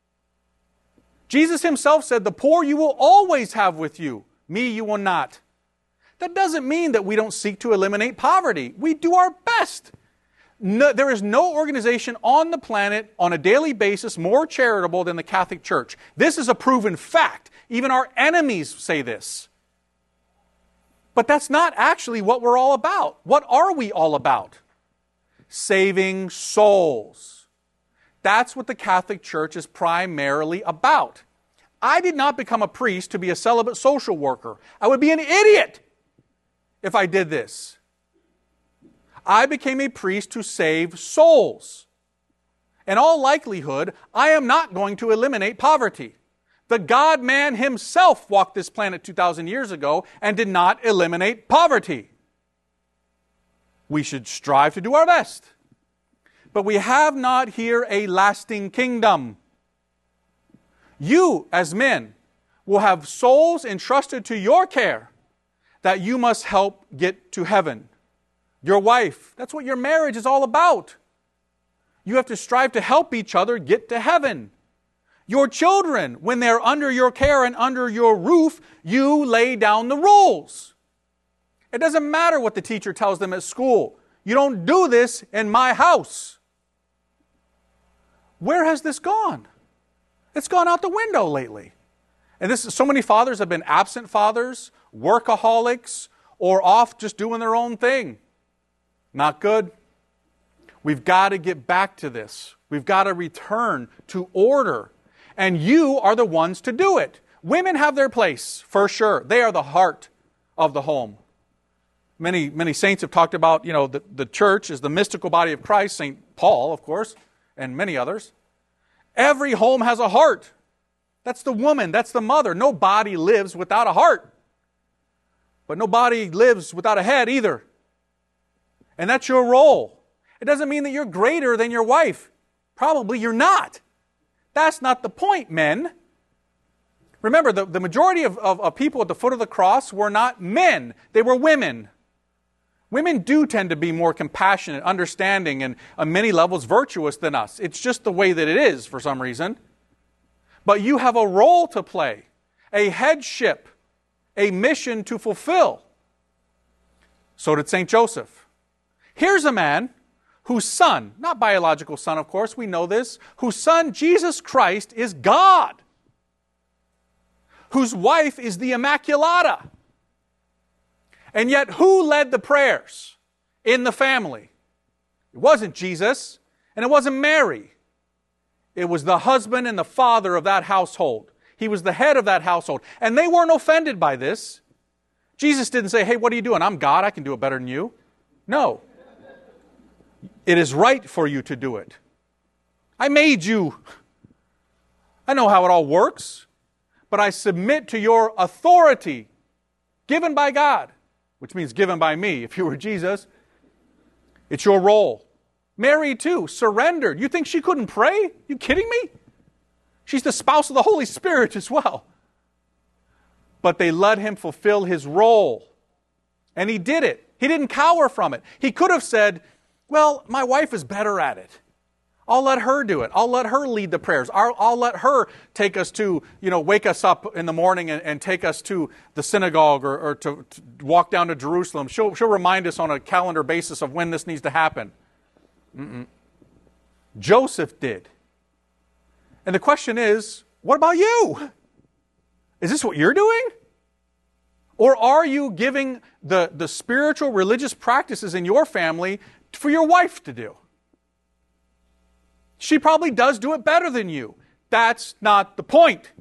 Jesus himself said, the poor you will always have with you. Me you will not. That doesn't mean that we don't seek to eliminate poverty. We do our best. No, there is no organization on the planet on a daily basis more charitable than the Catholic Church. This is a proven fact. Even our enemies say this. But that's not actually what we're all about. What are we all about? Saving souls. That's what the Catholic Church is primarily about. I did not become a priest to be a celibate social worker. I would be an idiot if I did this. I became a priest to save souls. In all likelihood, I am not going to eliminate poverty. The God-man himself walked this planet 2,000 years ago and did not eliminate poverty. We should strive to do our best. But we have not here a lasting kingdom. You, as men, will have souls entrusted to your care that you must help get to heaven. Your wife, that's what your marriage is all about. You have to strive to help each other get to heaven. Your children, when they're under your care and under your roof, you lay down the rules. It doesn't matter what the teacher tells them at school. You don't do this in my house. Where has this gone? It's gone out the window lately. And so many fathers have been absent fathers, workaholics, or off just doing their own thing. Not good. We've got to get back to this. We've got to return to order. And you are the ones to do it. Women have their place, for sure. They are the heart of the home. Many saints have talked about, the church is the mystical body of Christ, St. Paul, of course, and many others. Every home has a heart. That's the woman, that's the mother. No body lives without a heart. But no body lives without a head either. And that's your role. It doesn't mean that you're greater than your wife. Probably you're not. That's not the point, men. Remember, the majority of people at the foot of the cross were not men. They were women. Women do tend to be more compassionate, understanding, and on many levels virtuous than us. It's just the way that it is for some reason. But you have a role to play, a headship, a mission to fulfill. So did St. Joseph. Here's a man whose son, not biological son, of course, we know this, whose son, Jesus Christ, is God, whose wife is the Immaculata. And yet, who led the prayers in the family? It wasn't Jesus, and it wasn't Mary. It was the husband and the father of that household. He was the head of that household. And they weren't offended by this. Jesus didn't say, hey, what are you doing? I'm God, I can do it better than you. No. It is right for you to do it. I made you. I know how it all works. But I submit to your authority given by God, which means given by me. If you were Jesus, it's your role. Mary, too, surrendered. You think she couldn't pray? You kidding me? She's the spouse of the Holy Spirit as well. But they let him fulfill his role. And he did it. He didn't cower from it. He could have said, well, my wife is better at it. I'll let her do it. I'll let her lead the prayers. I'll let her take us to, wake us up in the morning and take us to the synagogue or to walk down to Jerusalem. She'll remind us on a calendar basis of when this needs to happen. Joseph did. And the question is, what about you? Is this what you're doing? Or are you giving the spiritual religious practices in your family for your wife to do? She probably does do it better than you. That's not the point.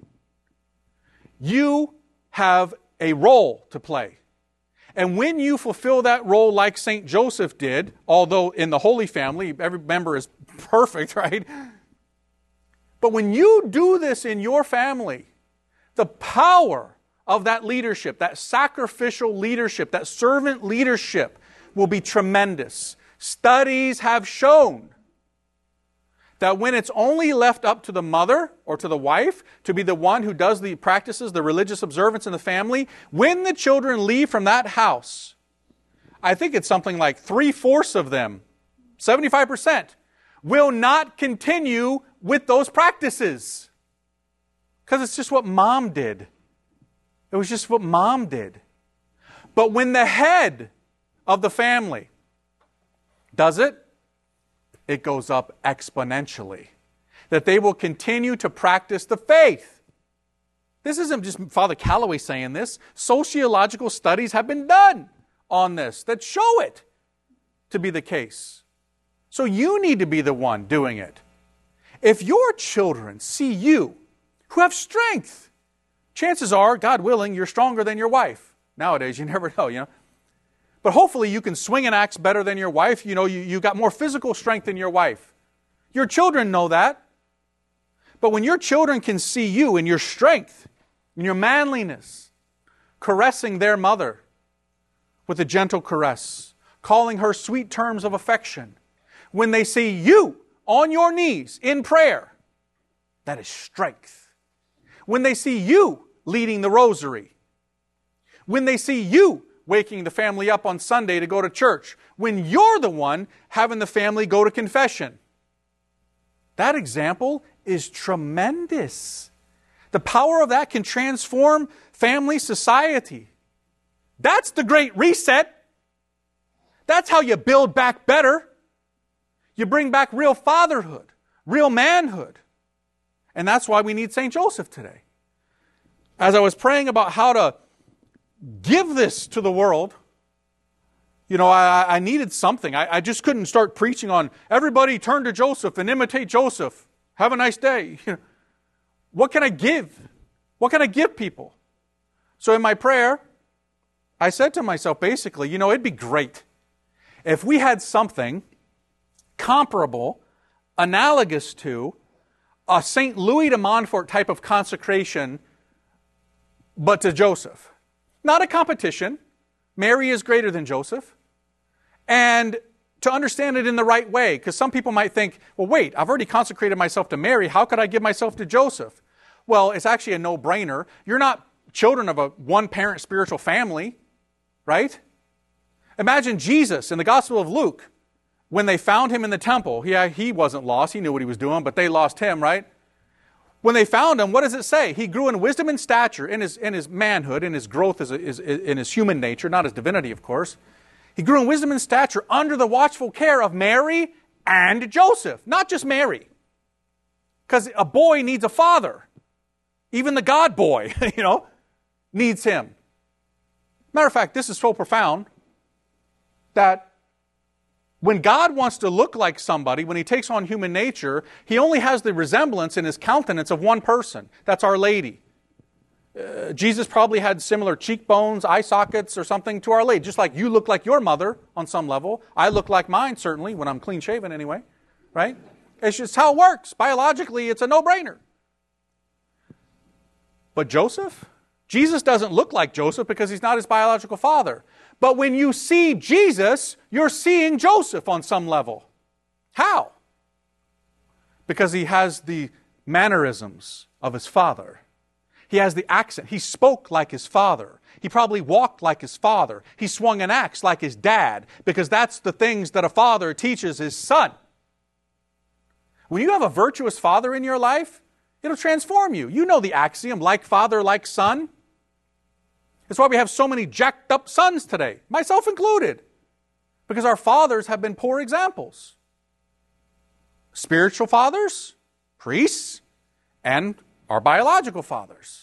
You have a role to play. And when you fulfill that role like St. Joseph did, although in the Holy Family, every member is perfect, right? But when you do this in your family, the power of that leadership, that sacrificial leadership, that servant leadership will be tremendous. Studies have shown that when it's only left up to the mother or to the wife to be the one who does the practices, the religious observance in the family, when the children leave from that house, I think it's something like 3/4 of them, 75%, will not continue with those practices. Because it's just what mom did. It was just what mom did. But when the head of the family does it, it goes up exponentially. That they will continue to practice the faith. This isn't just Father Calloway saying this. Sociological studies have been done on this that show it to be the case. So you need to be the one doing it. If your children see you, who have strength, chances are, God willing, you're stronger than your wife. Nowadays, you never know, But hopefully you can swing an axe better than your wife. You got more physical strength than your wife. Your children know that. But when your children can see you in your strength, in your manliness, caressing their mother with a gentle caress, calling her sweet terms of affection, when they see you on your knees in prayer, that is strength. When they see you leading the rosary, when they see you waking the family up on Sunday to go to church, when you're the one having the family go to confession, That example is tremendous. The power of that can transform family, society. That's the Great Reset. That's how you build back better. You bring back real fatherhood, real manhood. And that's why we need St. Joseph today. As I was praying about how to give this to the world, I needed something. I just couldn't start preaching on everybody turn to Joseph and imitate Joseph. Have a nice day. What can I give? What can I give people? So in my prayer, I said to myself, basically, it'd be great if we had something comparable, analogous to a St. Louis de Montfort type of consecration, but to Joseph. Not a competition. Mary is greater than Joseph. And to understand it in the right way, because some people might think, well, wait, I've already consecrated myself to Mary. How could I give myself to Joseph? Well, it's actually a no-brainer. You're not children of a one-parent spiritual family, right? Imagine Jesus in the Gospel of Luke, when they found him in the temple. He wasn't lost. He knew what he was doing, but they lost him, right? When they found him, what does it say? He grew in wisdom and stature, in his manhood, in his growth in his human nature, not his divinity, of course. He grew in wisdom and stature under the watchful care of Mary and Joseph. Not just Mary. Because a boy needs a father. Even the God boy, needs him. Matter of fact, this is so profound that when God wants to look like somebody, when he takes on human nature, he only has the resemblance in his countenance of one person. That's Our Lady. Jesus probably had similar cheekbones, eye sockets, or something to Our Lady. Just like you look like your mother on some level. I look like mine, certainly, when I'm clean shaven anyway. Right? It's just how it works. Biologically, it's a no-brainer. But Joseph? Jesus doesn't look like Joseph because he's not his biological father. But when you see Jesus, you're seeing Joseph on some level. How? Because he has the mannerisms of his father. He has the accent. He spoke like his father. He probably walked like his father. He swung an axe like his dad, because that's the things that a father teaches his son. When you have a virtuous father in your life, it'll transform you. You know the axiom, like father, like son. That's why we have so many jacked up sons today, myself included, because our fathers have been poor examples. Spiritual fathers, priests, and our biological fathers.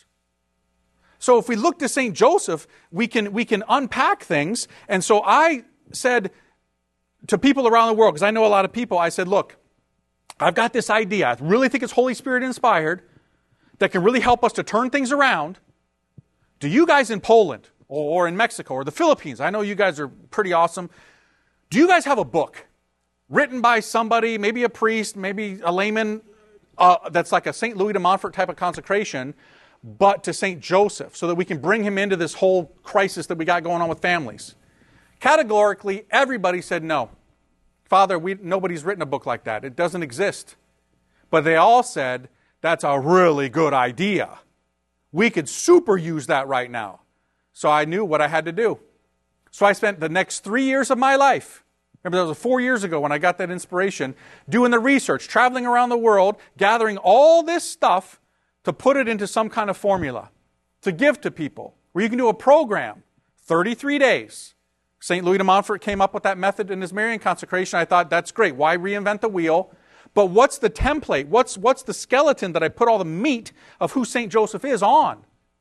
So if we look to St. Joseph, we can unpack things. And so I said to people around the world, because I know a lot of people, I said, look, I've got this idea. I really think it's Holy Spirit inspired that can really help us to turn things around. Do you guys in Poland or in Mexico or the Philippines, I know you guys are pretty awesome. Do you guys have a book written by somebody, maybe a priest, maybe a layman, that's like a St. Louis de Montfort type of consecration, but to St. Joseph, so that we can bring him into this whole crisis that we got going on with families? Categorically, everybody said no. Father, nobody's written a book like that. It doesn't exist. But they all said, that's a really good idea. We could super use that right now. So I knew what I had to do. So I spent the next 3 years of my life, remember that was 4 years ago when I got that inspiration, doing the research, traveling around the world, gathering all this stuff to put it into some kind of formula, to give to people, where you can do a program, 33 days. St. Louis de Montfort came up with that method in his Marian consecration. I thought, that's great. Why reinvent the wheel? But what's the template? What's the skeleton that I put all the meat of who St. Joseph is on?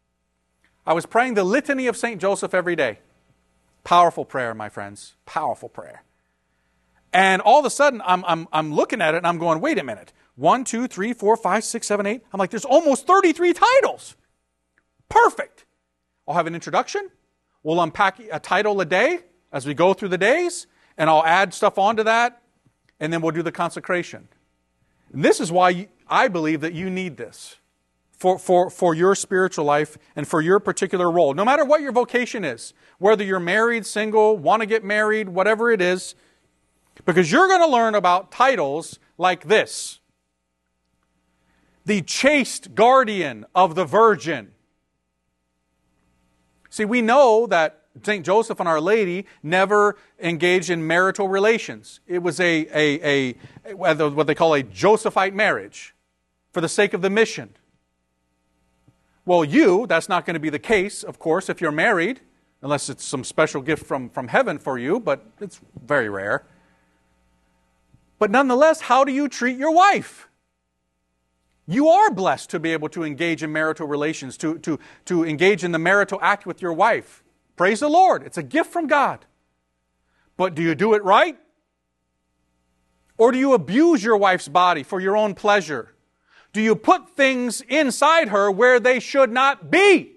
I was praying the litany of St. Joseph every day. Powerful prayer, my friends. Powerful prayer. And all of a sudden, I'm looking at it and I'm going, wait a minute. 1, 2, 3, 4, 5, 6, 7, 8. I'm like, there's almost 33 titles. Perfect. I'll have an introduction. We'll unpack a title a day as we go through the days, and I'll add stuff onto that, and then we'll do the consecration. And this is why I believe that you need this for your spiritual life and for your particular role. No matter what your vocation is, whether you're married, single, want to get married, whatever it is, because you're going to learn about titles like this. The chaste guardian of the Virgin. See, we know that St. Joseph and Our Lady never engaged in marital relations. It was what they call a Josephite marriage for the sake of the mission. Well, that's not going to be the case, of course, if you're married, unless it's some special gift from heaven for you, but it's very rare. But nonetheless, how do you treat your wife? You are blessed to be able to engage in marital relations, to engage in the marital act with your wife. Praise the Lord. It's a gift from God. But do you do it right? Or do you abuse your wife's body for your own pleasure? Do you put things inside her where they should not be?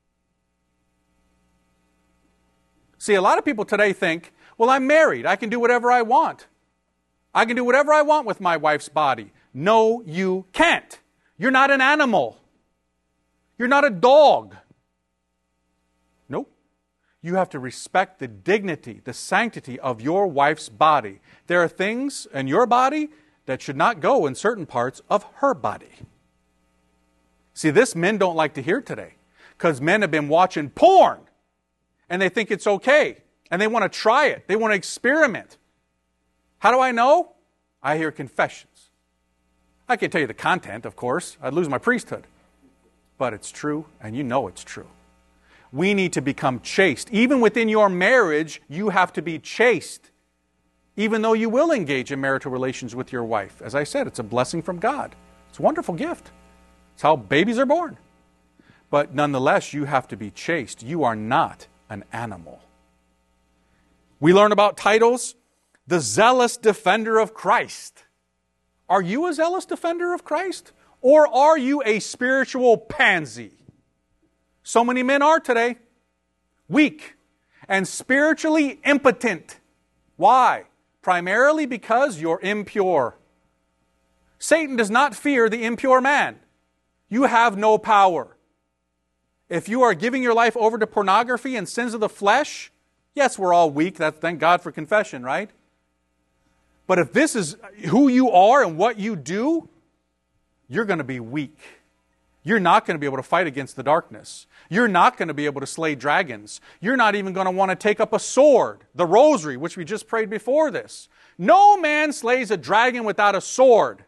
See, a lot of people today think, well, I'm married. I can do whatever I want. I can do whatever I want with my wife's body. No, you can't. You're not an animal. You're not a dog. Nope. You have to respect the dignity, the sanctity of your wife's body. There are things in your body that should not go in certain parts of her body. See, this men don't like to hear today, because men have been watching porn, and they think it's okay, and they want to try it. They want to experiment. How do I know? I hear confessions. I can't tell you the content, of course. I'd lose my priesthood. But it's true, and you know it's true. We need to become chaste. Even within your marriage, you have to be chaste. Even though you will engage in marital relations with your wife. As I said, it's a blessing from God. It's a wonderful gift. It's how babies are born. But nonetheless, you have to be chaste. You are not an animal. We learn about titles. The zealous defender of Christ. Are you a zealous defender of Christ? Or are you a spiritual pansy? So many men are today. Weak and spiritually impotent. Why? Primarily because you're impure. Satan does not fear the impure man. You have no power. If you are giving your life over to pornography and sins of the flesh, yes, we're all weak. Thank God for confession, right? But if this is who you are and what you do, you're going to be weak. You're not going to be able to fight against the darkness. You're not going to be able to slay dragons. You're not even going to want to take up a sword, the rosary, which we just prayed before this. No man slays a dragon without a sword.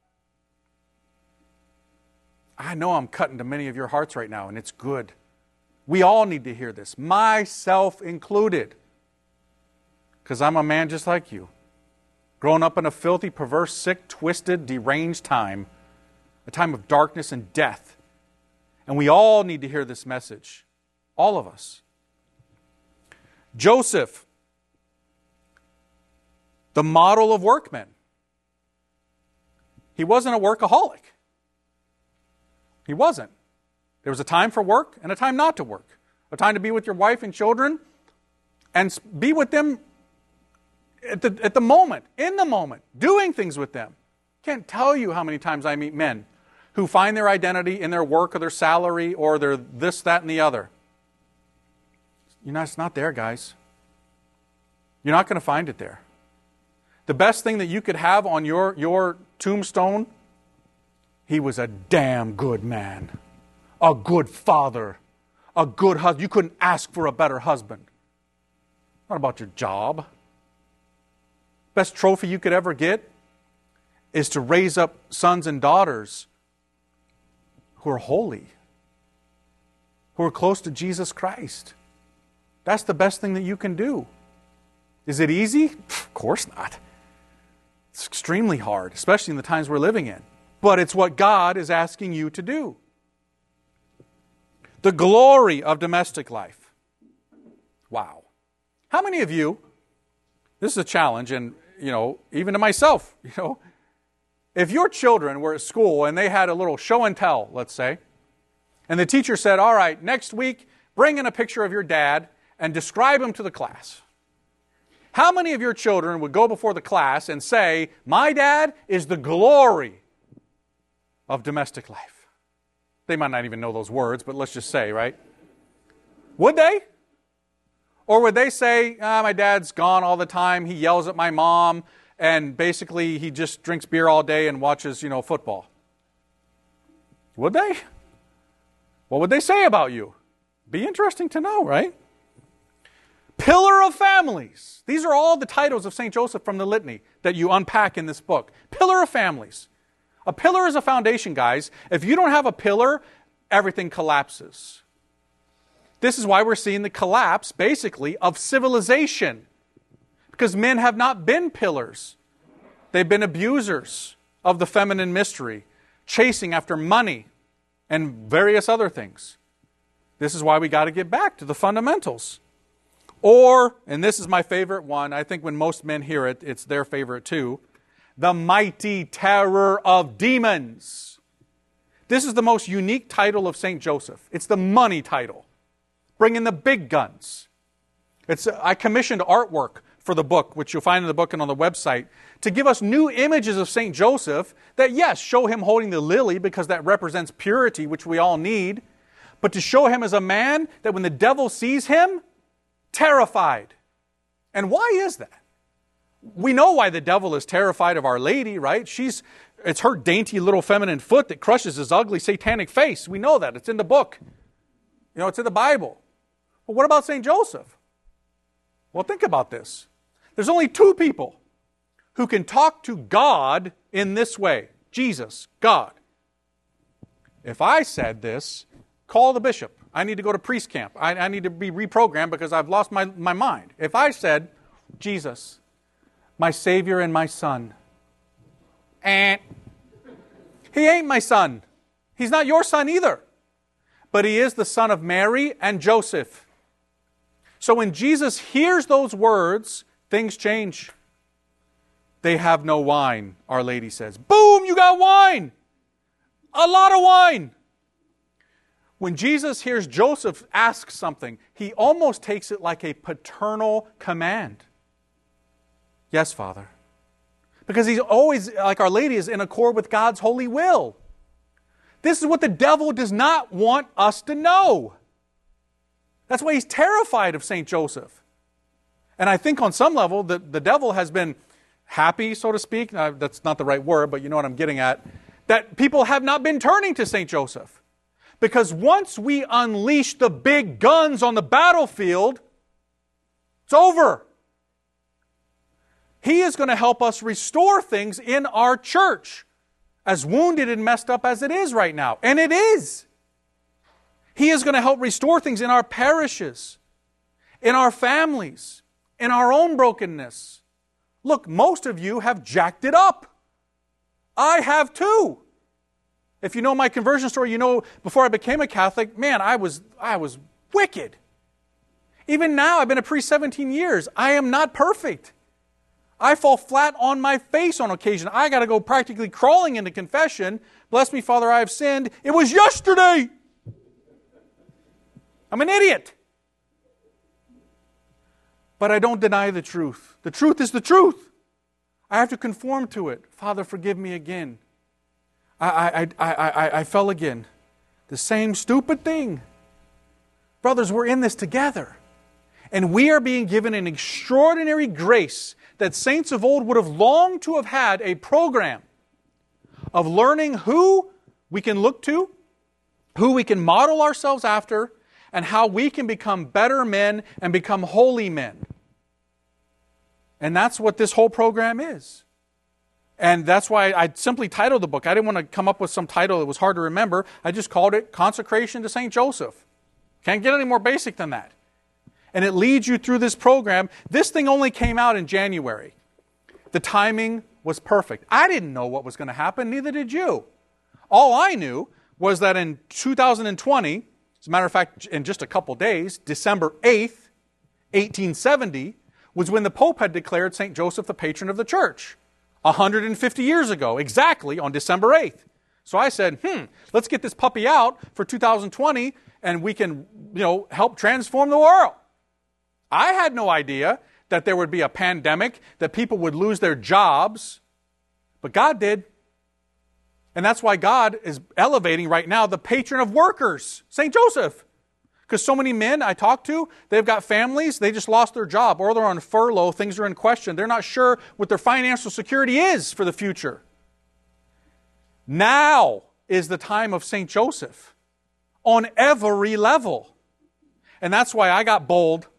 I know I'm cutting to many of your hearts right now, and it's good. We all need to hear this, myself included, because I'm a man just like you. Grown up in a filthy, perverse, sick, twisted, deranged time, a time of darkness and death. And we all need to hear this message. All of us. Joseph, the model of workmen. He wasn't a workaholic. He wasn't. There was a time for work and a time not to work. A time to be with your wife and children and be with them at the moment, in the moment, doing things with them. Can't tell you how many times I meet men who find their identity in their work or their salary or their this, that, and the other. It's not there, guys. You're not going to find it there. The best thing that you could have on your tombstone, he was a damn good man, a good father, a good husband. You couldn't ask for a better husband. Not about your job. Best trophy you could ever get is to raise up sons and daughters who are holy, who are close to Jesus Christ. That's the best thing that you can do. Is it easy? Of course not. It's extremely hard, especially in the times we're living in. But it's what God is asking you to do. The glory of domestic life. Wow. How many of you, this is a challenge, and even to myself, if your children were at school and they had a little show and tell, let's say, and the teacher said, all right, next week, bring in a picture of your dad and describe him to the class. How many of your children would go before the class and say, my dad is the glory of domestic life? They might not even know those words, but let's just say, right? Would they? Or would they say, my dad's gone all the time, he yells at my mom, and basically he just drinks beer all day and watches, football? Would they? What would they say about you? Be interesting to know, right? Pillar of families. These are all the titles of St. Joseph from the litany that you unpack in this book. Pillar of families. A pillar is a foundation, guys. If you don't have a pillar, everything collapses. This is why we're seeing the collapse, basically, of civilization. Because men have not been pillars. They've been abusers of the feminine mystery, chasing after money and various other things. This is why we got to get back to the fundamentals. Or, and this is my favorite one, I think when most men hear it, it's their favorite too, the mighty terror of demons. This is the most unique title of St. Joseph. It's the money title. Bring in the big guns. I commissioned artwork for the book, which you'll find in the book and on the website, to give us new images of St. Joseph that, yes, show him holding the lily because that represents purity, which we all need, but to show him as a man that when the devil sees him, terrified. And why is that? We know why the devil is terrified of Our Lady, right? It's her dainty little feminine foot that crushes his ugly satanic face. We know that. It's in the book. It's in the Bible. But what about St. Joseph? Well, think about this. There's only two people who can talk to God in this way. Jesus, God. If I said this, call the bishop. I need to go to priest camp. I need to be reprogrammed because I've lost my mind. If I said, Jesus, my Savior and my Son. He ain't my son. He's not your son either. But he is the son of Mary and Joseph. So when Jesus hears those words, things change. They have no wine, Our Lady says. Boom, you got wine. A lot of wine. When Jesus hears Joseph ask something, he almost takes it like a paternal command. Yes, Father. Because he's always, like Our Lady, is in accord with God's holy will. This is what the devil does not want us to know. That's why he's terrified of St. Joseph. And I think on some level, the devil has been happy, so to speak. That's not the right word, but you know what I'm getting at. That people have not been turning to St. Joseph. Because once we unleash the big guns on the battlefield, it's over. He is going to help us restore things in our church, as wounded and messed up as it is right now. And it is. He is going to help restore things in our parishes, in our families, in our own brokenness. Look, most of you have jacked it up. I have too. If you know my conversion story, you know before I became a Catholic, man, I was wicked. Even now, I've been a priest 17 years. I am not perfect. I fall flat on my face on occasion. I got to go practically crawling into confession. Bless me, Father, I have sinned. It was yesterday. I'm an idiot. But I don't deny the truth. The truth is the truth. I have to conform to it. Father, forgive me again. I fell again. The same stupid thing. Brothers, we're in this together. And we are being given an extraordinary grace that saints of old would have longed to have had a program of learning who we can look to, who we can model ourselves after, and how we can become better men and become holy men. And that's what this whole program is. And that's why I simply titled the book. I didn't want to come up with some title that was hard to remember. I just called it Consecration to St. Joseph. Can't get any more basic than that. And it leads you through this program. This thing only came out in January. The timing was perfect. I didn't know what was going to happen, neither did you. All I knew was that in 2020, as a matter of fact, in just a couple days, December 8th, 1870, was when the Pope had declared St. Joseph the patron of the Church. 150 years ago, exactly on December 8th. So I said, let's get this puppy out for 2020 and we can, help transform the world. I had no idea that there would be a pandemic, that people would lose their jobs, but God did. And that's why God is elevating right now the patron of workers, St. Joseph. Because so many men I talk to, they've got families, they just lost their job, or they're on furlough, things are in question. They're not sure what their financial security is for the future. Now is the time of St. Joseph on every level. And that's why I got bold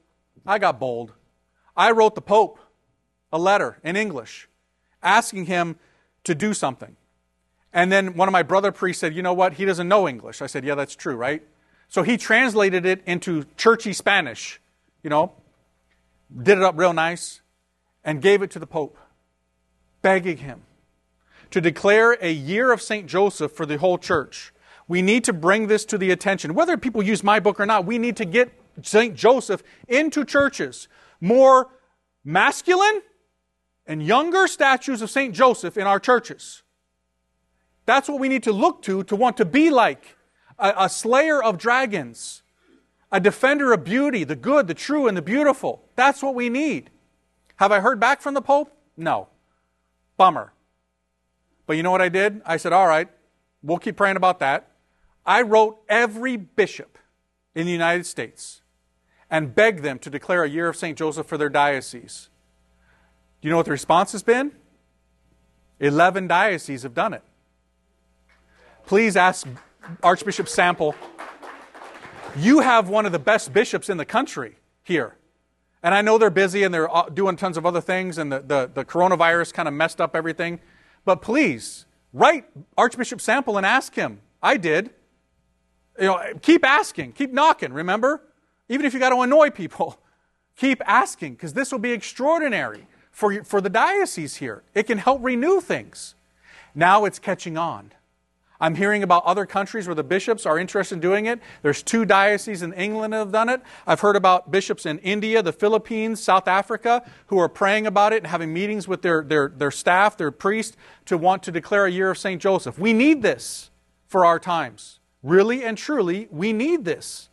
I got bold. I wrote the Pope a letter in English asking him to do something. And then one of my brother priests said, you know what, he doesn't know English. I said, yeah, that's true, right? So he translated it into churchy Spanish, did it up real nice, and gave it to the Pope, begging him to declare a year of St. Joseph for the whole church. We need to bring this to the attention. Whether people use my book or not, we need to get St. Joseph into churches. More masculine and younger statues of St. Joseph in our churches. That's what we need to look to want to be like. A slayer of dragons. A defender of beauty, the good, the true, and the beautiful. That's what we need. Have I heard back from the Pope? No. Bummer. But you know what I did? I said, all right, we'll keep praying about that. I wrote every bishop in the United States and begged them to declare a year of St. Joseph for their diocese. Do you know what the response has been? 11 dioceses have done it. Please ask Archbishop Sample. You have one of the best bishops in the country here. And I know they're busy and they're doing tons of other things and the coronavirus kind of messed up everything. But please, write Archbishop Sample and ask him. I did. Keep asking. Keep knocking, remember? Even if you got to annoy people. Keep asking, because this will be extraordinary for the diocese here. It can help renew things. Now it's catching on. I'm hearing about other countries where the bishops are interested in doing it. There's 2 dioceses in England that have done it. I've heard about bishops in India, the Philippines, South Africa, who are praying about it and having meetings with their staff, their priests, to want to declare a year of St. Joseph. We need this for our times. Really and truly, we need this.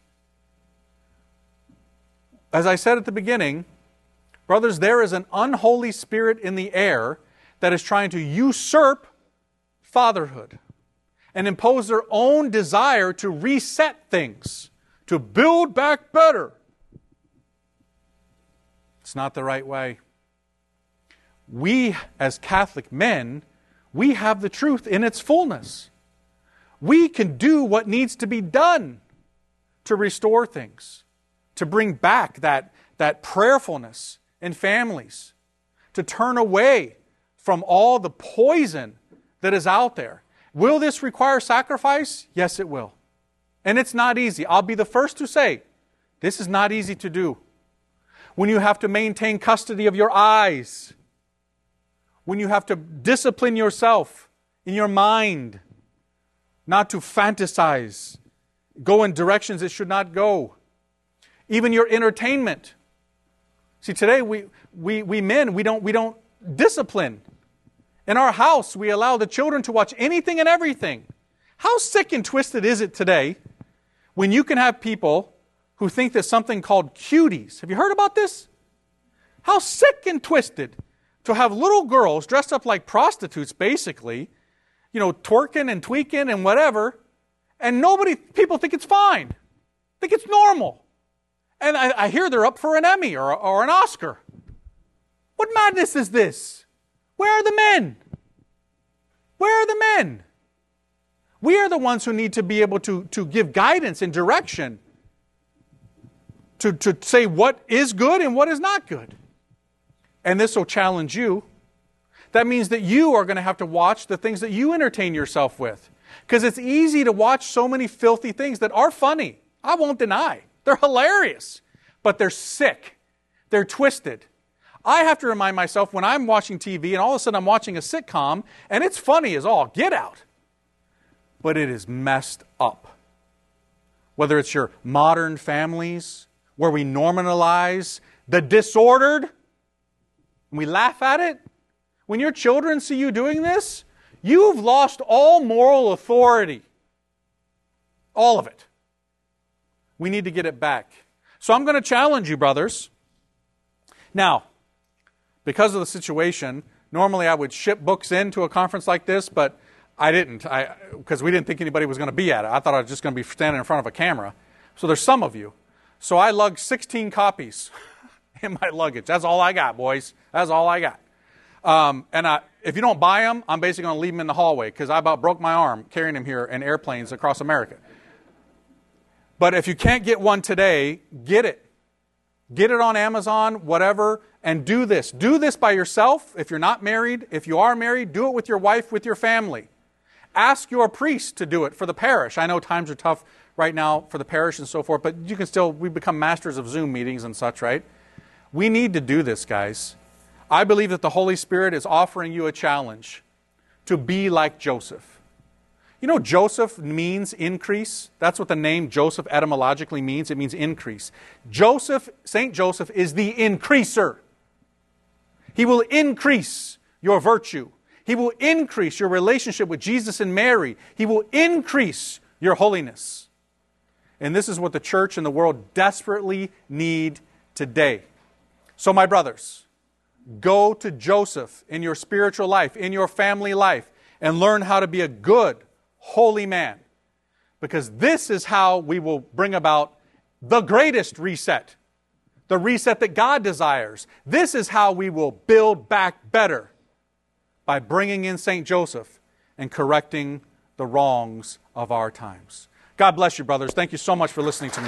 As I said at the beginning, brothers, there is an unholy spirit in the air that is trying to usurp fatherhood and impose their own desire to reset things, to build back better. It's not the right way. We, as Catholic men, we have the truth in its fullness. We can do what needs to be done to restore things, to bring back that prayerfulness in families, to turn away from all the poison that is out there. Will this require sacrifice? Yes, it will. And it's not easy. I'll be the first to say, this is not easy to do. When you have to maintain custody of your eyes, when you have to discipline yourself in your mind, not to fantasize, go in directions it should not go. Even your entertainment. See, today we men, we don't discipline. In our house, we allow the children to watch anything and everything. How sick and twisted is it today when you can have people who think there's something called cuties? Have you heard about this? How sick and twisted to have little girls dressed up like prostitutes, basically, twerking and tweaking and whatever, and people think it's fine, think it's normal. And I hear they're up for an Emmy or an Oscar. What madness is this? Where are the men? Where are the men? We are the ones who need to be able to give guidance and direction to say what is good and what is not good. And this will challenge you. That means that you are going to have to watch the things that you entertain yourself with. Because it's easy to watch so many filthy things that are funny. I won't deny. They're hilarious. But they're sick. They're twisted. I have to remind myself when I'm watching TV and all of a sudden I'm watching a sitcom and it's funny as all get out. But it is messed up. Whether it's your modern families where we normalize the disordered, and we laugh at it. When your children see you doing this, you've lost all moral authority. All of it. We need to get it back. So I'm going to challenge you, brothers. Now, because of the situation, normally I would ship books into a conference like this, but I didn't, because we didn't think anybody was going to be at it. I thought I was just going to be standing in front of a camera. So there's some of you. So I lugged 16 copies in my luggage. That's all I got, boys. That's all I got. If you don't buy them, I'm basically going to leave them in the hallway, because I about broke my arm carrying them here in airplanes across America. But if you can't get one today, get it. Get it on Amazon, whatever, and do this. Do this by yourself if you're not married. If you are married, do it with your wife, with your family. Ask your priest to do it for the parish. I know times are tough right now for the parish and so forth, but you can still, we become masters of Zoom meetings and such, right? We need to do this, guys. I believe that the Holy Spirit is offering you a challenge to be like Joseph. You know, Joseph means increase. That's what the name Joseph etymologically means. It means increase. Joseph, St. Joseph, is the increaser. He will increase your virtue. He will increase your relationship with Jesus and Mary. He will increase your holiness. And this is what the church and the world desperately need today. So, my brothers, go to Joseph in your spiritual life, in your family life, and learn how to be a good, holy man. Because this is how we will bring about the greatest reset. The reset that God desires. This is how we will build back better. By bringing in St. Joseph and correcting the wrongs of our times. God bless you, brothers. Thank you so much for listening to me.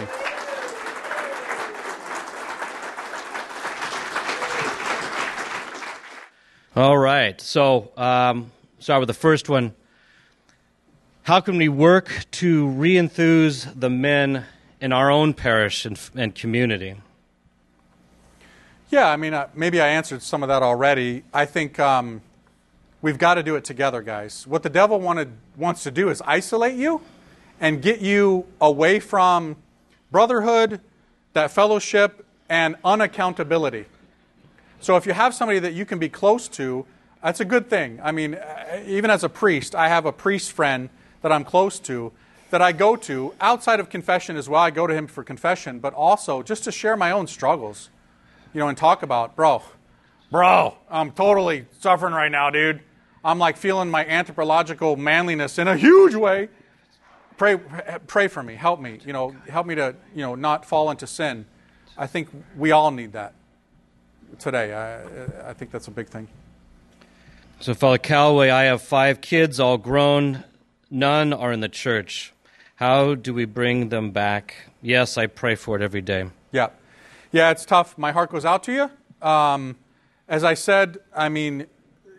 All right. So, start with the first one. How can we work to re-enthuse the men in our own parish and community? Yeah, I mean, maybe I answered some of that already. I think we've got to do it together, guys. What the devil wants to do is isolate you and get you away from brotherhood, that fellowship, and unaccountability. So if you have somebody that you can be close to, that's a good thing. I mean, even as a priest, I have a priest friend that I'm close to, that I go to outside of confession as well. I go to him for confession, but also just to share my own struggles, you know, and talk about, bro, I'm totally suffering right now, dude. I'm like feeling my anthropological manliness in a huge way. Pray for me. Help me. Help me to, not fall into sin. I think we all need that today. I think that's a big thing. So, Father Calloway, I have 5 kids, all grown. None are in the church. How do we bring them back? Yes, I pray for it every day. Yeah, it's tough. My heart goes out to you. As I said, I mean,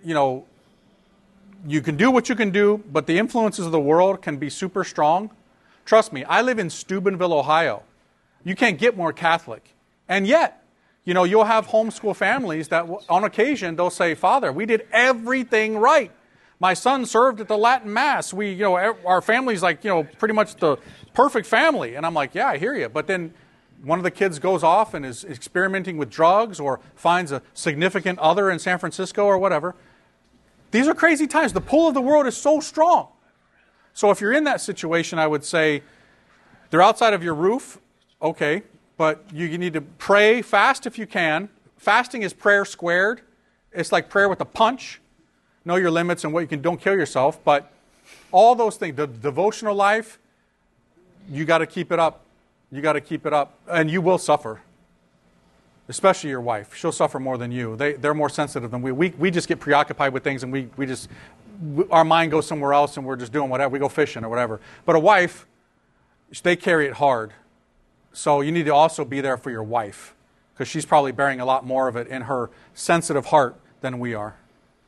you can do what you can do, but the influences of the world can be super strong. Trust me, I live in Steubenville, Ohio. You can't get more Catholic. And yet, you'll have homeschool families that on occasion they'll say, Father, we did everything right. My son served at the Latin Mass. Our family's like, pretty much the perfect family. And I'm like, yeah, I hear you. But then one of the kids goes off and is experimenting with drugs or finds a significant other in San Francisco or whatever. These are crazy times. The pull of the world is so strong. So if you're in that situation, I would say they're outside of your roof, okay, but you need to pray, fast if you can. Fasting is prayer squared. It's like prayer with a punch. Know your limits and what you can. Don't kill yourself. But all those things, the devotional life, you got to keep it up. You got to keep it up. And you will suffer. Especially your wife. She'll suffer more than you. They're more sensitive than we. We just get preoccupied with things and our mind goes somewhere else and we're just doing whatever. We go fishing or whatever. But a wife, they carry it hard. So you need to also be there for your wife because she's probably bearing a lot more of it in her sensitive heart than we are.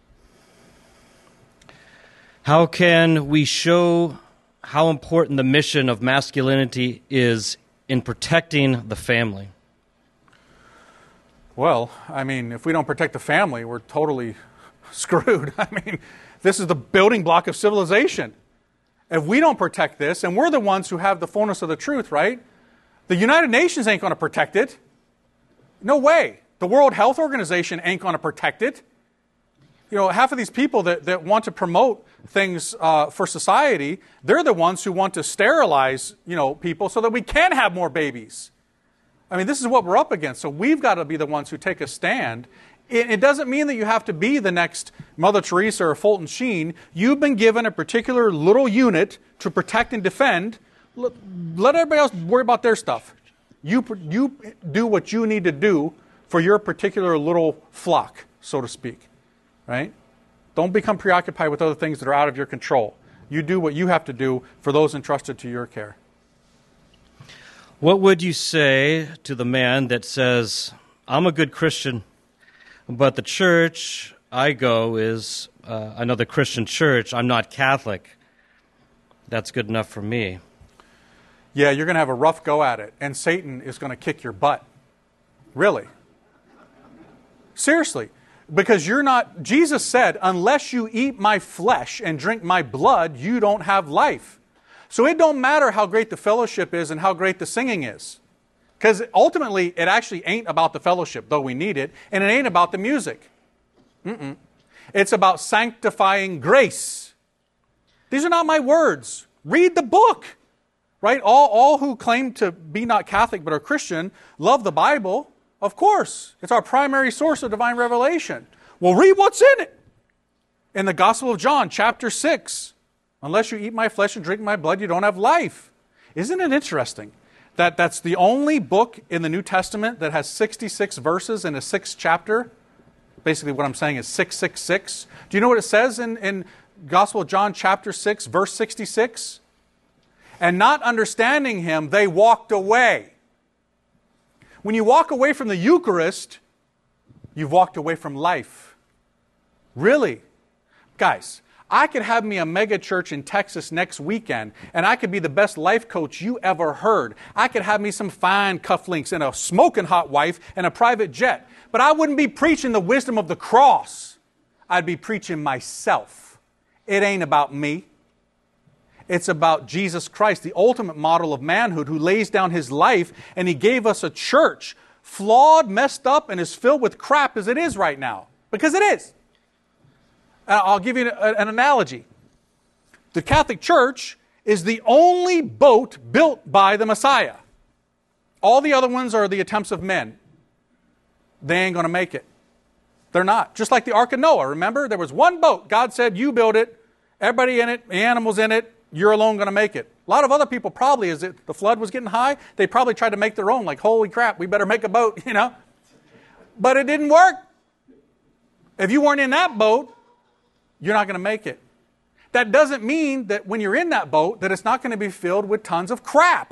How can we show how important the mission of masculinity is in protecting the family? Well, I mean, if we don't protect the family, we're totally screwed. I mean, this is the building block of civilization. If we don't protect this, and we're the ones who have the fullness of the truth, right? The United Nations ain't going to protect it. No way. The World Health Organization ain't going to protect it. Half of these people that want to promote things for society, they're the ones who want to sterilize, people so that we can have more babies. I mean, this is what we're up against. So we've got to be the ones who take a stand. It doesn't mean that you have to be the next Mother Teresa or Fulton Sheen. You've been given a particular little unit to protect and defend. Let everybody else worry about their stuff. You do what you need to do for your particular little flock, so to speak. Right? Don't become preoccupied with other things that are out of your control. You do what you have to do for those entrusted to your care. What would you say to the man that says, I'm a good Christian, but the church I go is another Christian church. I'm not Catholic. That's good enough for me. Yeah, you're going to have a rough go at it, and Satan is going to kick your butt. Really. Seriously. Because Jesus said, unless you eat my flesh and drink my blood, you don't have life. So it don't matter how great the fellowship is and how great the singing is. Because ultimately, it actually ain't about the fellowship, though we need it, and it ain't about the music. It's about sanctifying grace. These are not my words. Read the book. Right? All who claim to be not Catholic but are Christian love the Bible. Of course. It's our primary source of divine revelation. Well, read what's in it. In the Gospel of John, chapter 6. Unless you eat my flesh and drink my blood, you don't have life. Isn't it interesting that that's the only book in the New Testament that has 66 verses in a 6th chapter? Basically what I'm saying is 666. Do you know what it says in Gospel of John chapter 6, verse 66? And not understanding him, they walked away. When you walk away from the Eucharist, you've walked away from life. Really? Guys, I could have me a mega church in Texas next weekend, and I could be the best life coach you ever heard. I could have me some fine cufflinks and a smoking hot wife and a private jet. But I wouldn't be preaching the wisdom of the cross. I'd be preaching myself. It ain't about me. It's about Jesus Christ, the ultimate model of manhood, who lays down his life, and he gave us a church flawed, messed up, and as filled with crap as it is right now. Because it is. I'll give you an analogy. The Catholic Church is the only boat built by the Messiah. All the other ones are the attempts of men. They ain't going to make it. They're not. Just like the Ark of Noah. Remember, there was one boat. God said, you build it. Everybody in it, the animals in it. You're alone going to make it. A lot of other people probably, as the flood was getting high, they probably tried to make their own. Like, holy crap, we better make a boat, you know. But it didn't work. If you weren't in that boat, you're not going to make it. That doesn't mean that when you're in that boat, that it's not going to be filled with tons of crap.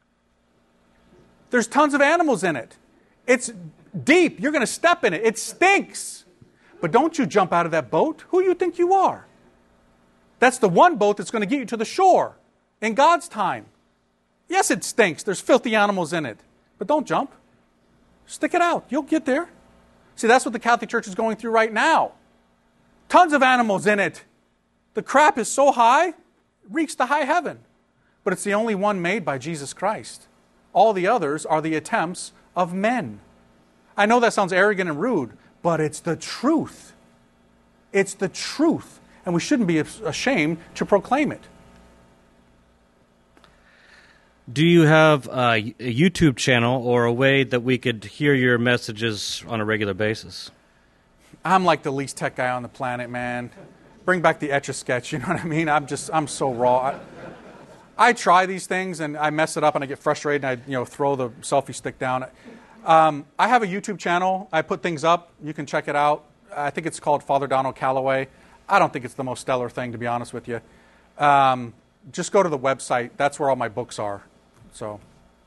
There's tons of animals in it. It's deep. You're going to step in it. It stinks. But don't you jump out of that boat. Who do you think you are? That's the one boat that's going to get you to the shore in God's time. Yes, it stinks. There's filthy animals in it. But don't jump. Stick it out. You'll get there. See, that's what the Catholic Church is going through right now. Tons of animals in it. The crap is so high, it reeks to high heaven. But it's the only one made by Jesus Christ. All the others are the attempts of men. I know that sounds arrogant and rude, but it's the truth. It's the truth. And we shouldn't be ashamed to proclaim it. Do you have a YouTube channel or a way that we could hear your messages on a regular basis? I'm like the least tech guy on the planet, man. Bring back the Etch-a-Sketch, you know what I mean? I'm so raw. I try these things and I mess it up and I get frustrated and I throw the selfie stick down. I have a YouTube channel. I put things up. You can check it out. I think it's called Father Donald Calloway. I don't think it's the most stellar thing, to be honest with you. Just go to the website. That's where all my books are. So,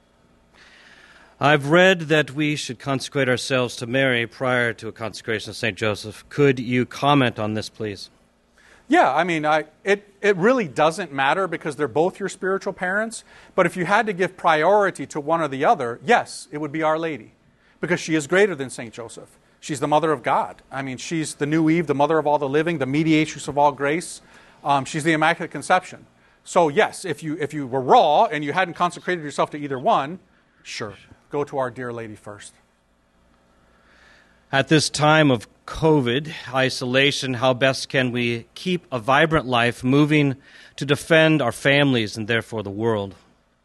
I've read that we should consecrate ourselves to Mary prior to a consecration of St. Joseph. Could you comment on this, please? Yeah, I mean, it really doesn't matter because they're both your spiritual parents. But if you had to give priority to one or the other, yes, it would be Our Lady. Because she is greater than St. Joseph. She's the mother of God. I mean, she's the new Eve, the mother of all the living, the mediatrix of all grace. She's the Immaculate Conception. So yes, if you were raw and you hadn't consecrated yourself to either one, sure, go to Our Dear Lady first. At this time of COVID isolation, how best can we keep a vibrant life moving to defend our families and therefore the world?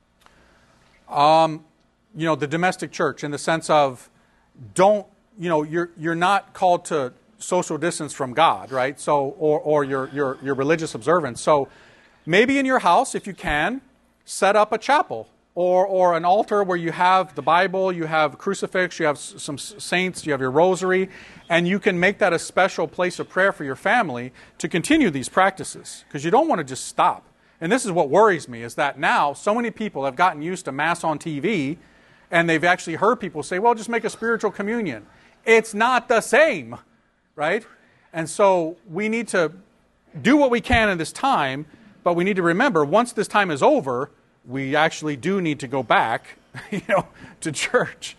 The domestic church, in the sense of you're not called to social distance from God, right? So, or your religious observance. So, maybe in your house, if you can, set up a chapel or an altar where you have the Bible, you have a crucifix, you have some saints, you have your rosary, and you can make that a special place of prayer for your family to continue these practices, because you don't want to just stop. And this is what worries me, is that now so many people have gotten used to Mass on TV, and they've actually heard people say, well, just make a spiritual communion. It's not the same, right? And so we need to do what we can in this time, but we need to remember, once this time is over, we actually do need to go back, to church.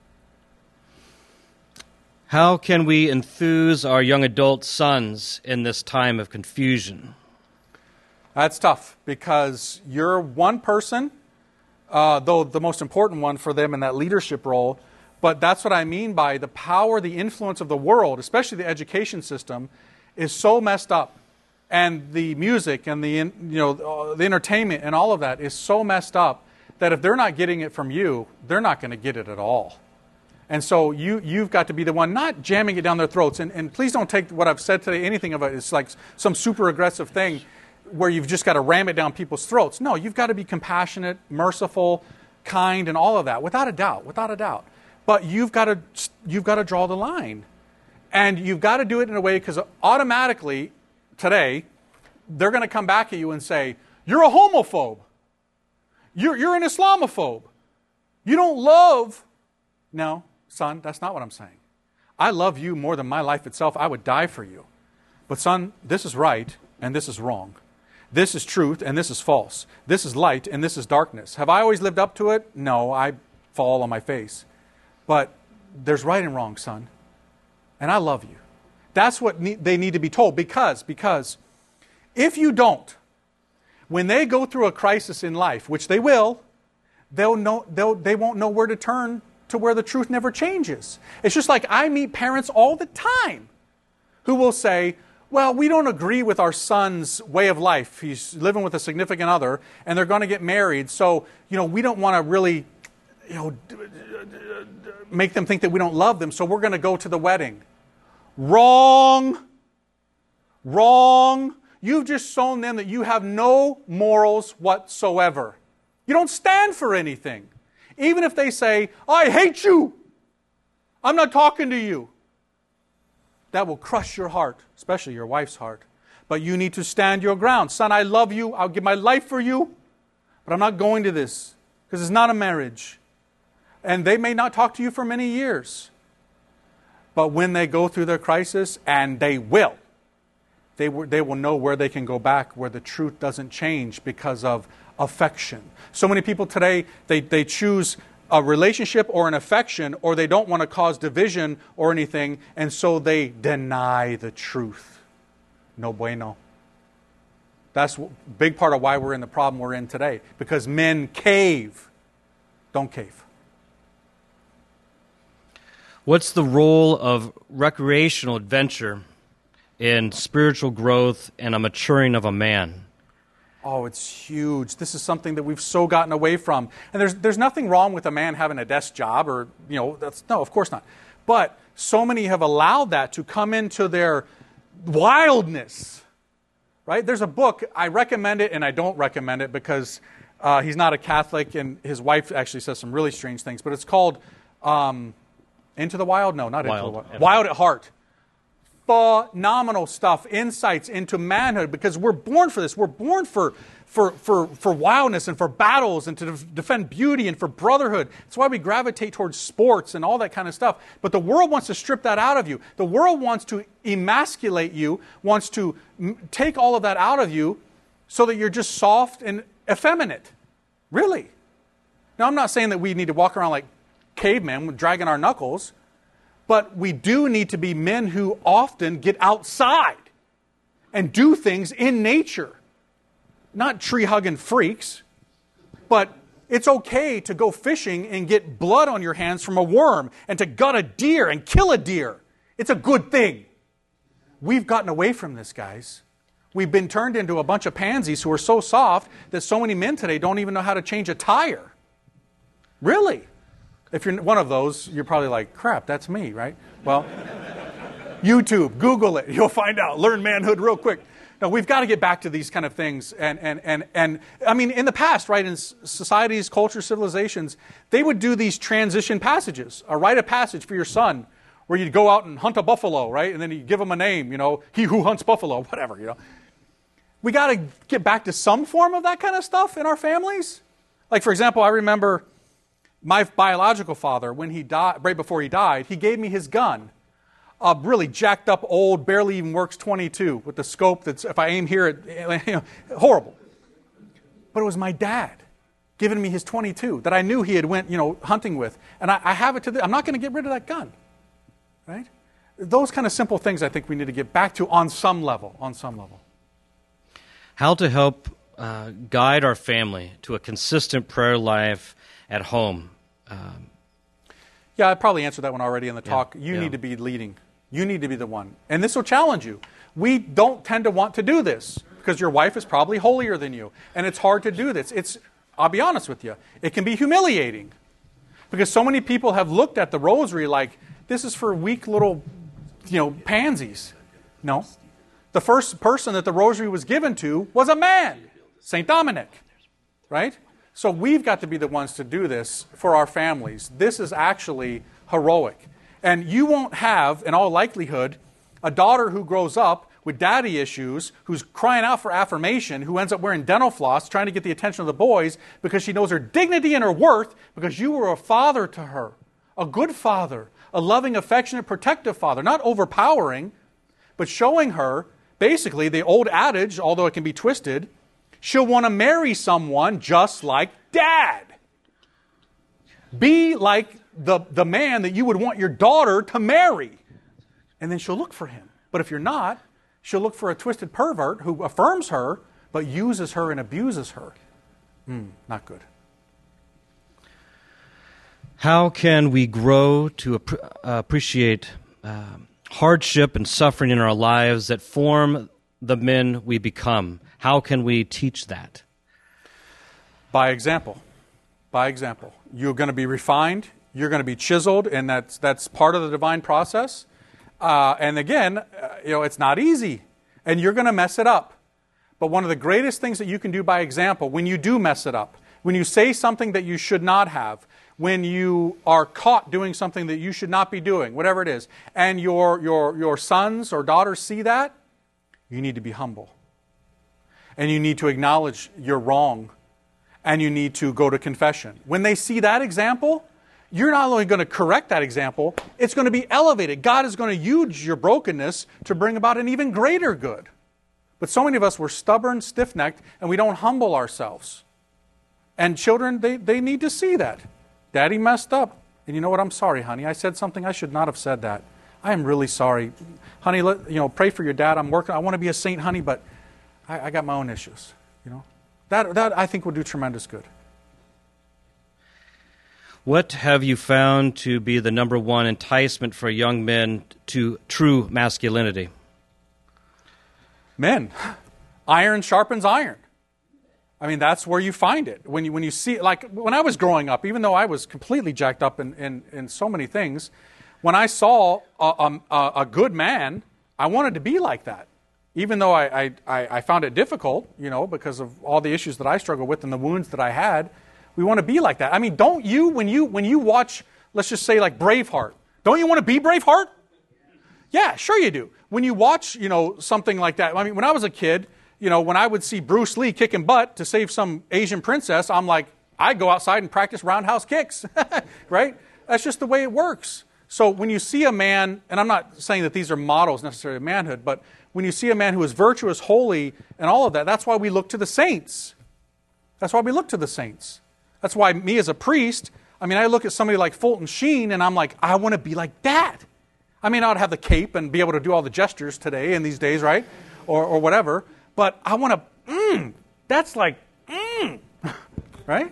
How can we enthuse our young adult sons in this time of confusion? That's tough, because you're one person, though the most important one for them in that leadership role. But that's what I mean by the power, the influence of the world, especially the education system, is so messed up. And the music and the entertainment and all of that is so messed up that if they're not getting it from you, they're not going to get it at all. And so you've got to be the one not jamming it down their throats. And please don't take what I've said today, anything of it, it's like some super aggressive thing where you've just got to ram it down people's throats. No, you've got to be compassionate, merciful, kind, and all of that, without a doubt, without a doubt. But you've got to draw the line. And you've got to do it in a way, because automatically today, they're going to come back at you and say, you're a homophobe. You're an Islamophobe. You don't love. No, son, that's not what I'm saying. I love you more than my life itself. I would die for you. But son, this is right and this is wrong. This is truth and this is false. This is light and this is darkness. Have I always lived up to it? No, I fall on my face. But there's right and wrong, son. And I love you. That's what they need to be told. Because if you don't, when they go through a crisis in life, which they will, they won't know where to turn to where the truth never changes. It's just like I meet parents all the time who will say, well, we don't agree with our son's way of life. He's living with a significant other, and they're going to get married. So, we don't want to really, make them think that we don't love them. So we're going to go to the wedding. Wrong. You've just shown them that you have no morals whatsoever. You don't stand for anything. Even if they say, I hate you. I'm not talking to you. That will crush your heart, especially your wife's heart. But you need to stand your ground. Son, I love you. I'll give my life for you. But I'm not going to this because it's not a marriage. And they may not talk to you for many years. But when they go through their crisis, and they will know where they can go back, where the truth doesn't change because of affection. So many people today, they choose a relationship or an affection, or they don't want to cause division or anything, and so they deny the truth. No bueno. That's a big part of why we're in the problem we're in today. Because men cave. Don't cave. What's the role of recreational adventure in spiritual growth and a maturing of a man? Oh, it's huge. This is something that we've so gotten away from. And there's nothing wrong with a man having a desk job or, no, of course not. But so many have allowed that to come into their wildness, right? There's a book, I recommend it and I don't recommend it because he's not a Catholic and his wife actually says some really strange things, but it's called Into the Wild? No, not Into the Wild. Wild at Heart. Phenomenal stuff, insights into manhood, because we're born for this. We're born for wildness and for battles and to defend beauty and for brotherhood. That's why we gravitate towards sports and all that kind of stuff. But the world wants to strip that out of you. The world wants to emasculate you, wants to take all of that out of you so that you're just soft and effeminate. Really. Now, I'm not saying that we need to walk around like cavemen dragging our knuckles. But we do need to be men who often get outside and do things in nature. Not tree-hugging freaks, but it's okay to go fishing and get blood on your hands from a worm and to gut a deer and kill a deer. It's a good thing. We've gotten away from this, guys. We've been turned into a bunch of pansies who are so soft that so many men today don't even know how to change a tire. Really? If you're one of those, you're probably like, crap, that's me, right? Well, YouTube, Google it. You'll find out. Learn manhood real quick. No, we've got to get back to these kind of things. And I mean, in the past, right, in societies, cultures, civilizations, they would do these transition passages, a rite of passage for your son, where you'd go out and hunt a buffalo, right? And then you give him a name, he who hunts buffalo, whatever, we got to get back to some form of that kind of stuff in our families. Like, for example, I remember my biological father, when he died, right before he died, he gave me his gun. A really jacked up, old, barely even works .22 with the scope that's, if I aim here, horrible. But it was my dad giving me his .22 that I knew he had went, hunting with. And I have it I'm not going to get rid of that gun. Right? Those kind of simple things I think we need to get back to on some level. How to help guide our family to a consistent prayer life at home. Yeah, I probably answered that one already in the talk. You need to be leading. You need to be the one. And this will challenge you. We don't tend to want to do this because your wife is probably holier than you. And it's hard to do this. I'll be honest with you, it can be humiliating. Because so many people have looked at the rosary like, this is for weak little, pansies. No. The first person that the rosary was given to was a man, St. Dominic. Right? So we've got to be the ones to do this for our families. This is actually heroic. And you won't have, in all likelihood, a daughter who grows up with daddy issues, who's crying out for affirmation, who ends up wearing dental floss, trying to get the attention of the boys because she knows her dignity and her worth because you were a father to her. A good father, a loving, affectionate, protective father. Not overpowering, but showing her, basically, the old adage, although it can be twisted, she'll want to marry someone just like Dad. Be like the man that you would want your daughter to marry. And then she'll look for him. But if you're not, she'll look for a twisted pervert who affirms her, but uses her and abuses her. Not good. How can we grow to appreciate hardship and suffering in our lives that form the men we become? How can we teach that? By example. You're going to be refined. You're going to be chiseled, and that's part of the divine process. And again, it's not easy, and you're going to mess it up. But one of the greatest things that you can do by example, when you do mess it up, when you say something that you should not have, when you are caught doing something that you should not be doing, whatever it is, and your sons or daughters see that, you need to be humble. And you need to acknowledge you're wrong. And you need to go to confession. When they see that example, you're not only going to correct that example, it's going to be elevated. God is going to use your brokenness to bring about an even greater good. But so many of us, we're stubborn, stiff-necked, and we don't humble ourselves. And children, they need to see that. Daddy messed up. And you know what? I'm sorry, honey. I said something. I should not have said that. I am really sorry. Honey, pray for your dad. I want to be a saint, honey, but I got my own issues. That I think will do tremendous good. What have you found to be the number one enticement for young men to true masculinity? Men. Iron sharpens iron. I mean, that's where you find it. When you see, like when I was growing up, even though I was completely jacked up in so many things, when I saw a good man, I wanted to be like that. Even though I found it difficult, because of all the issues that I struggled with and the wounds that I had, we want to be like that. I mean, don't you, when you watch, let's just say like Braveheart, don't you want to be Braveheart? Yeah, sure you do. When you watch, something like that, I mean, when I was a kid, when I would see Bruce Lee kicking butt to save some Asian princess, I'm like, I'd go outside and practice roundhouse kicks, right? That's just the way it works. So when you see a man, and I'm not saying that these are models necessarily of manhood, but when you see a man who is virtuous, holy, and all of that, that's why we look to the saints. That's why me as a priest, I look at somebody like Fulton Sheen, and I'm like, I want to be like that. I may not have the cape and be able to do all the gestures today in these days, right? Or whatever, but I want to, that's like, right?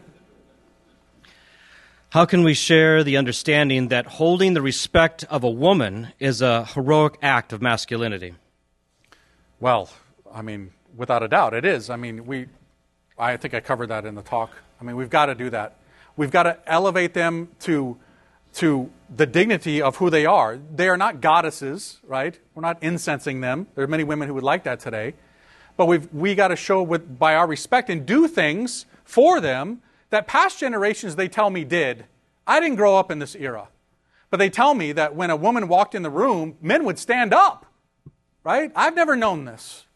How can we share the understanding that holding the respect of a woman is a heroic act of masculinity? Well, without a doubt, it is. I think I covered that in the talk. We've got to do that. We've got to elevate them to the dignity of who they are. They are not goddesses, right? We're not incensing them. There are many women who would like that today. But we got to show by our respect and do things for them that past generations, they tell me, did. I didn't grow up in this era. But they tell me that when a woman walked in the room, men would stand up. Right? I've never known this.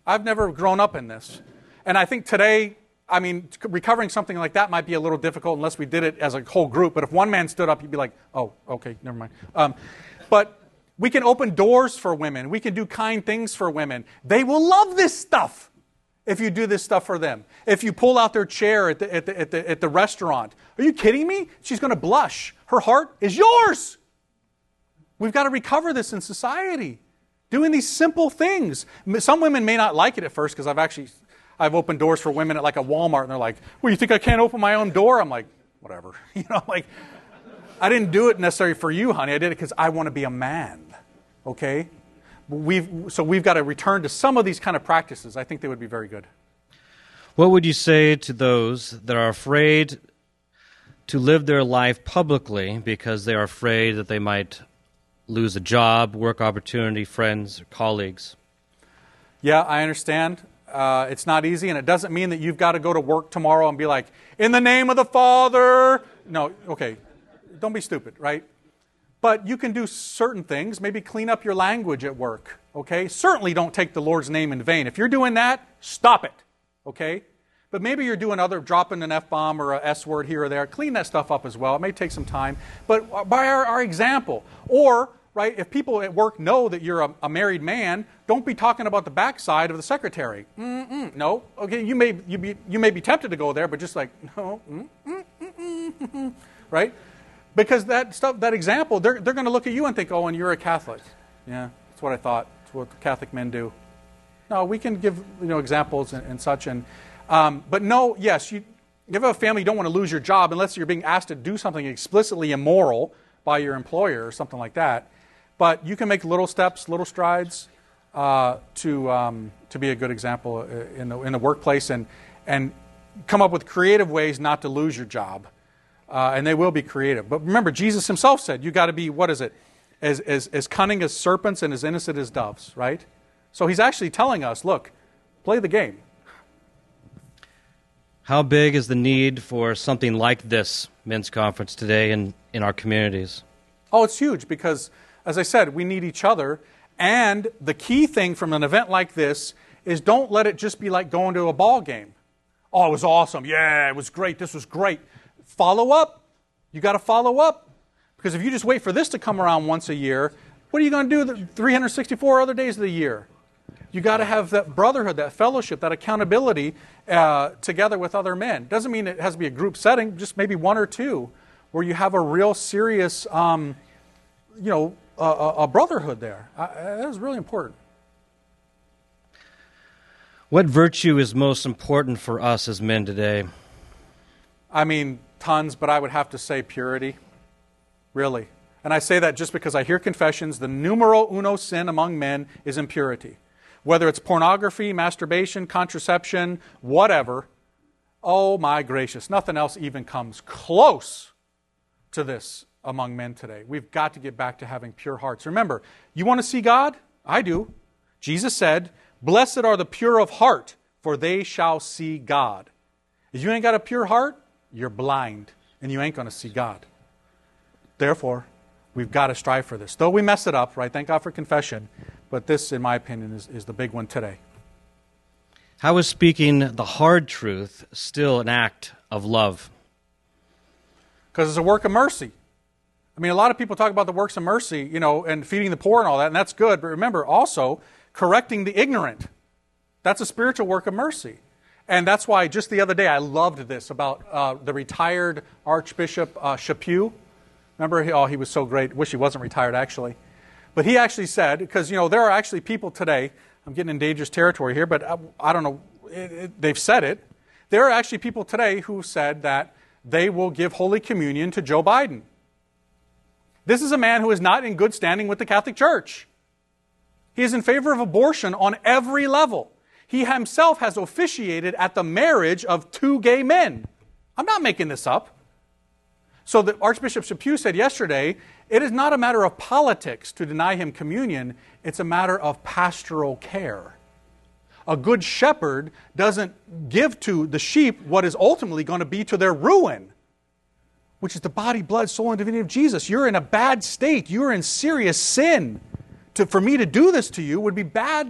I've never grown up in this. And I think today, I mean, recovering something like that might be a little difficult unless we did it as a whole group. But if one man stood up, he'd be like, oh, okay, never mind. But we can open doors for women. We can do kind things for women. They will love this stuff if you do this stuff for them. If you pull out their chair at the restaurant. Are you kidding me? She's going to blush. Her heart is yours. We've got to recover this in society. Doing these simple things. Some women may not like it at first because I've opened doors for women at like a Walmart and they're like, well, you think I can't open my own door? I'm like, whatever. Like, I didn't do it necessarily for you, honey. I did it because I want to be a man. Okay? So we've got to return to some of these kind of practices. I think they would be very good. What would you say to those that are afraid to live their life publicly because they are afraid that they might lose a job, work opportunity, friends, or colleagues? Yeah, I understand. It's not easy, and it doesn't mean that you've got to go to work tomorrow and be like, in the name of the Father. No, okay. Don't be stupid, right? But you can do certain things. Maybe clean up your language at work, okay? Certainly don't take the Lord's name in vain. If you're doing that, stop it, okay? But maybe you're doing dropping an F-bomb or a S-word here or there. Clean that stuff up as well. It may take some time. But by our example, or, right, if people at work know that you're a married man, don't be talking about the backside of the secretary. No. Okay, you may be tempted to go there, but just like, no. Right? Because that example, they're going to look at you and think, oh, and you're a Catholic. Yeah, that's what I thought. That's what Catholic men do. No, we can give examples and such. But no, yes, you have a family, you don't want to lose your job unless you're being asked to do something explicitly immoral by your employer or something like that. But you can make little steps, little strides to be a good example in the workplace and come up with creative ways not to lose your job. And they will be creative. But remember, Jesus himself said, you got to be, what is it? As cunning as serpents and as innocent as doves, right? So he's actually telling us, look, play the game. How big is the need for something like this men's conference today in our communities? Oh, it's huge because, as I said, we need each other. And the key thing from an event like this is don't let it just be like going to a ball game. Oh, it was awesome. Yeah, it was great. This was great. Follow up. You got to follow up. Because if you just wait for this to come around once a year, what are you going to do the 364 other days of the year? You got to have that brotherhood, that fellowship, that accountability together with other men. Doesn't mean it has to be a group setting, just maybe one or two, where you have a real serious, a brotherhood there. That is really important. What virtue is most important for us as men today? I mean, tons, but I would have to say purity. Really. And I say that just because I hear confessions. The numero uno sin among men is impurity. Whether it's pornography, masturbation, contraception, whatever. Oh my gracious, nothing else even comes close to this among men today. We've got to get back to having pure hearts. Remember, you want to see God? I do. Jesus said, blessed are the pure of heart, for they shall see God. If you ain't got a pure heart, you're blind, and you ain't going to see God. Therefore, we've got to strive for this. Though we mess it up, right? Thank God for confession. But this, in my opinion, is the big one today. How is speaking the hard truth still an act of love? Because it's a work of mercy. I mean, a lot of people talk about the works of mercy, and feeding the poor and all that, and that's good. But remember, also, correcting the ignorant. That's a spiritual work of mercy. And that's why just the other day I loved this about the retired Archbishop Chaput. Remember, he was so great. Wish he wasn't retired, actually. But he actually said, because, there are actually people today, I'm getting in dangerous territory here, but I don't know, they've said it. There are actually people today who said that they will give Holy Communion to Joe Biden. This is a man who is not in good standing with the Catholic Church. He is in favor of abortion on every level. He himself has officiated at the marriage of 2 gay men. I'm not making this up. So the Archbishop Chaput said yesterday, it is not a matter of politics to deny him communion, it's a matter of pastoral care. A good shepherd doesn't give to the sheep what is ultimately going to be to their ruin, which is the body, blood, soul, and divinity of Jesus. You're in a bad state. You're in serious sin. For me to do this to you would be bad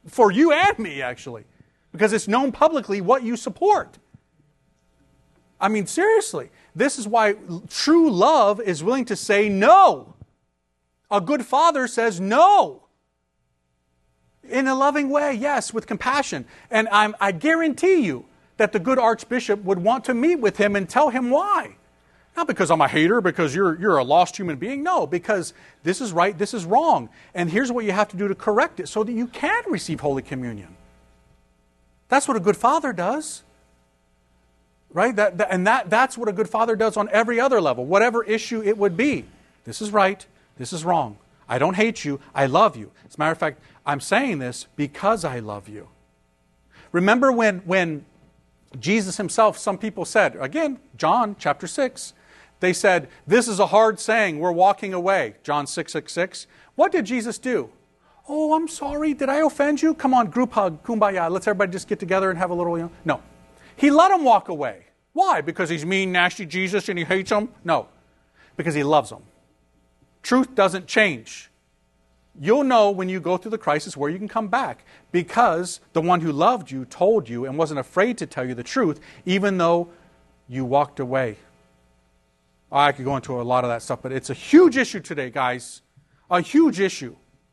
for you and me, actually, because it's known publicly what you support. I mean, seriously, this is why true love is willing to say no. A good father says no. In a loving way, yes, with compassion. And I guarantee you that the good archbishop would want to meet with him and tell him why. Not because I'm a hater, because you're a lost human being. No, because this is right, this is wrong. And here's what you have to do to correct it so that you can receive Holy Communion. That's what a good father does. Right? That's what a good father does on every other level, whatever issue it would be. This is right, this is wrong. I don't hate you, I love you. As a matter of fact, I'm saying this because I love you. Remember when Jesus himself, some people said, again, John chapter 6, they said, this is a hard saying, we're walking away. John 6:6. What did Jesus do? Oh, I'm sorry, did I offend you? Come on, group hug, kumbaya, let's everybody just get together and have a little, No. He let them walk away. Why? Because he's mean, nasty Jesus and he hates them? No. Because he loves them. Truth doesn't change. You'll know when you go through the crisis where you can come back, because the one who loved you told you and wasn't afraid to tell you the truth, even though you walked away. I could go into a lot of that stuff, but it's a huge issue today, guys. A huge issue.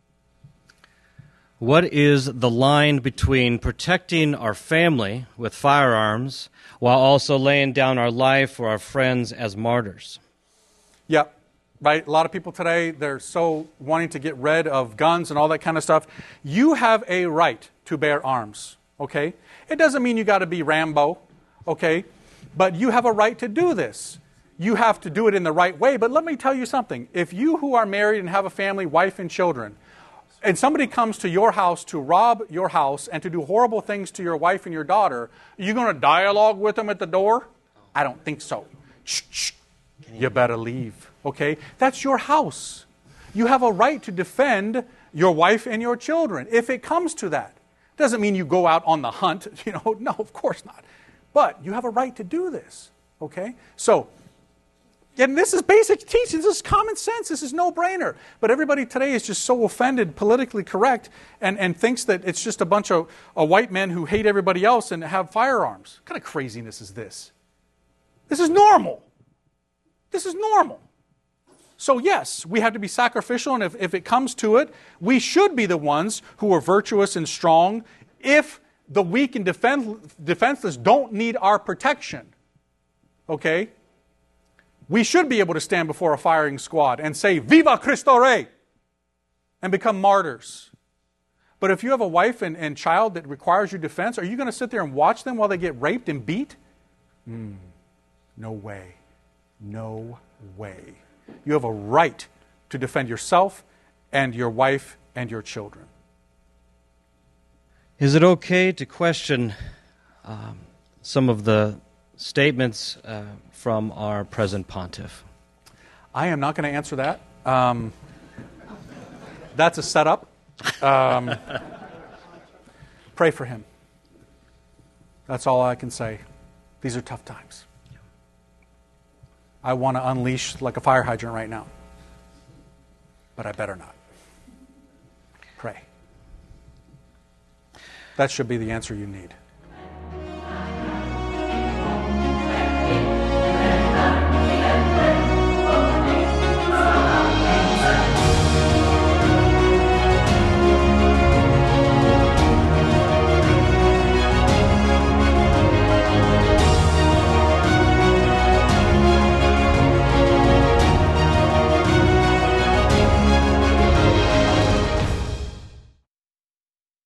What is the line between protecting our family with firearms while also laying down our life for our friends as martyrs? Yep. Right? A lot of people today, they're so wanting to get rid of guns and all that kind of stuff. You have a right to bear arms, okay? It doesn't mean you got to be Rambo, okay? But you have a right to do this. You have to do it in the right way. But let me tell you something. If you who are married and have a family, wife and children, and somebody comes to your house to rob your house and to do horrible things to your wife and your daughter, are you going to dialogue with them at the door? I don't think so. Shh, shh. You better leave. Okay? That's your house. You have a right to defend your wife and your children if it comes to that. Doesn't mean you go out on the hunt, no, of course not. But you have a right to do this. Okay? So, and this is basic teaching. This is common sense. This is no-brainer. But everybody today is just so offended, politically correct, and thinks that it's just a bunch of white men who hate everybody else and have firearms. What kind of craziness is this? This is normal. This is normal. So yes, we have to be sacrificial, and if it comes to it, we should be the ones who are virtuous and strong if the weak and defenseless don't need our protection. Okay? We should be able to stand before a firing squad and say, Viva Cristo Rey! And become martyrs. But if you have a wife and child that requires your defense, are you going to sit there and watch them while they get raped and beat? No way. No way. You have a right to defend yourself and your wife and your children. Is it okay to question some of the statements from our present pontiff? I am not going to answer that. That's a setup. Pray for him. That's all I can say. These are tough times. I want to unleash like a fire hydrant right now. But I better not. Pray. That should be the answer you need.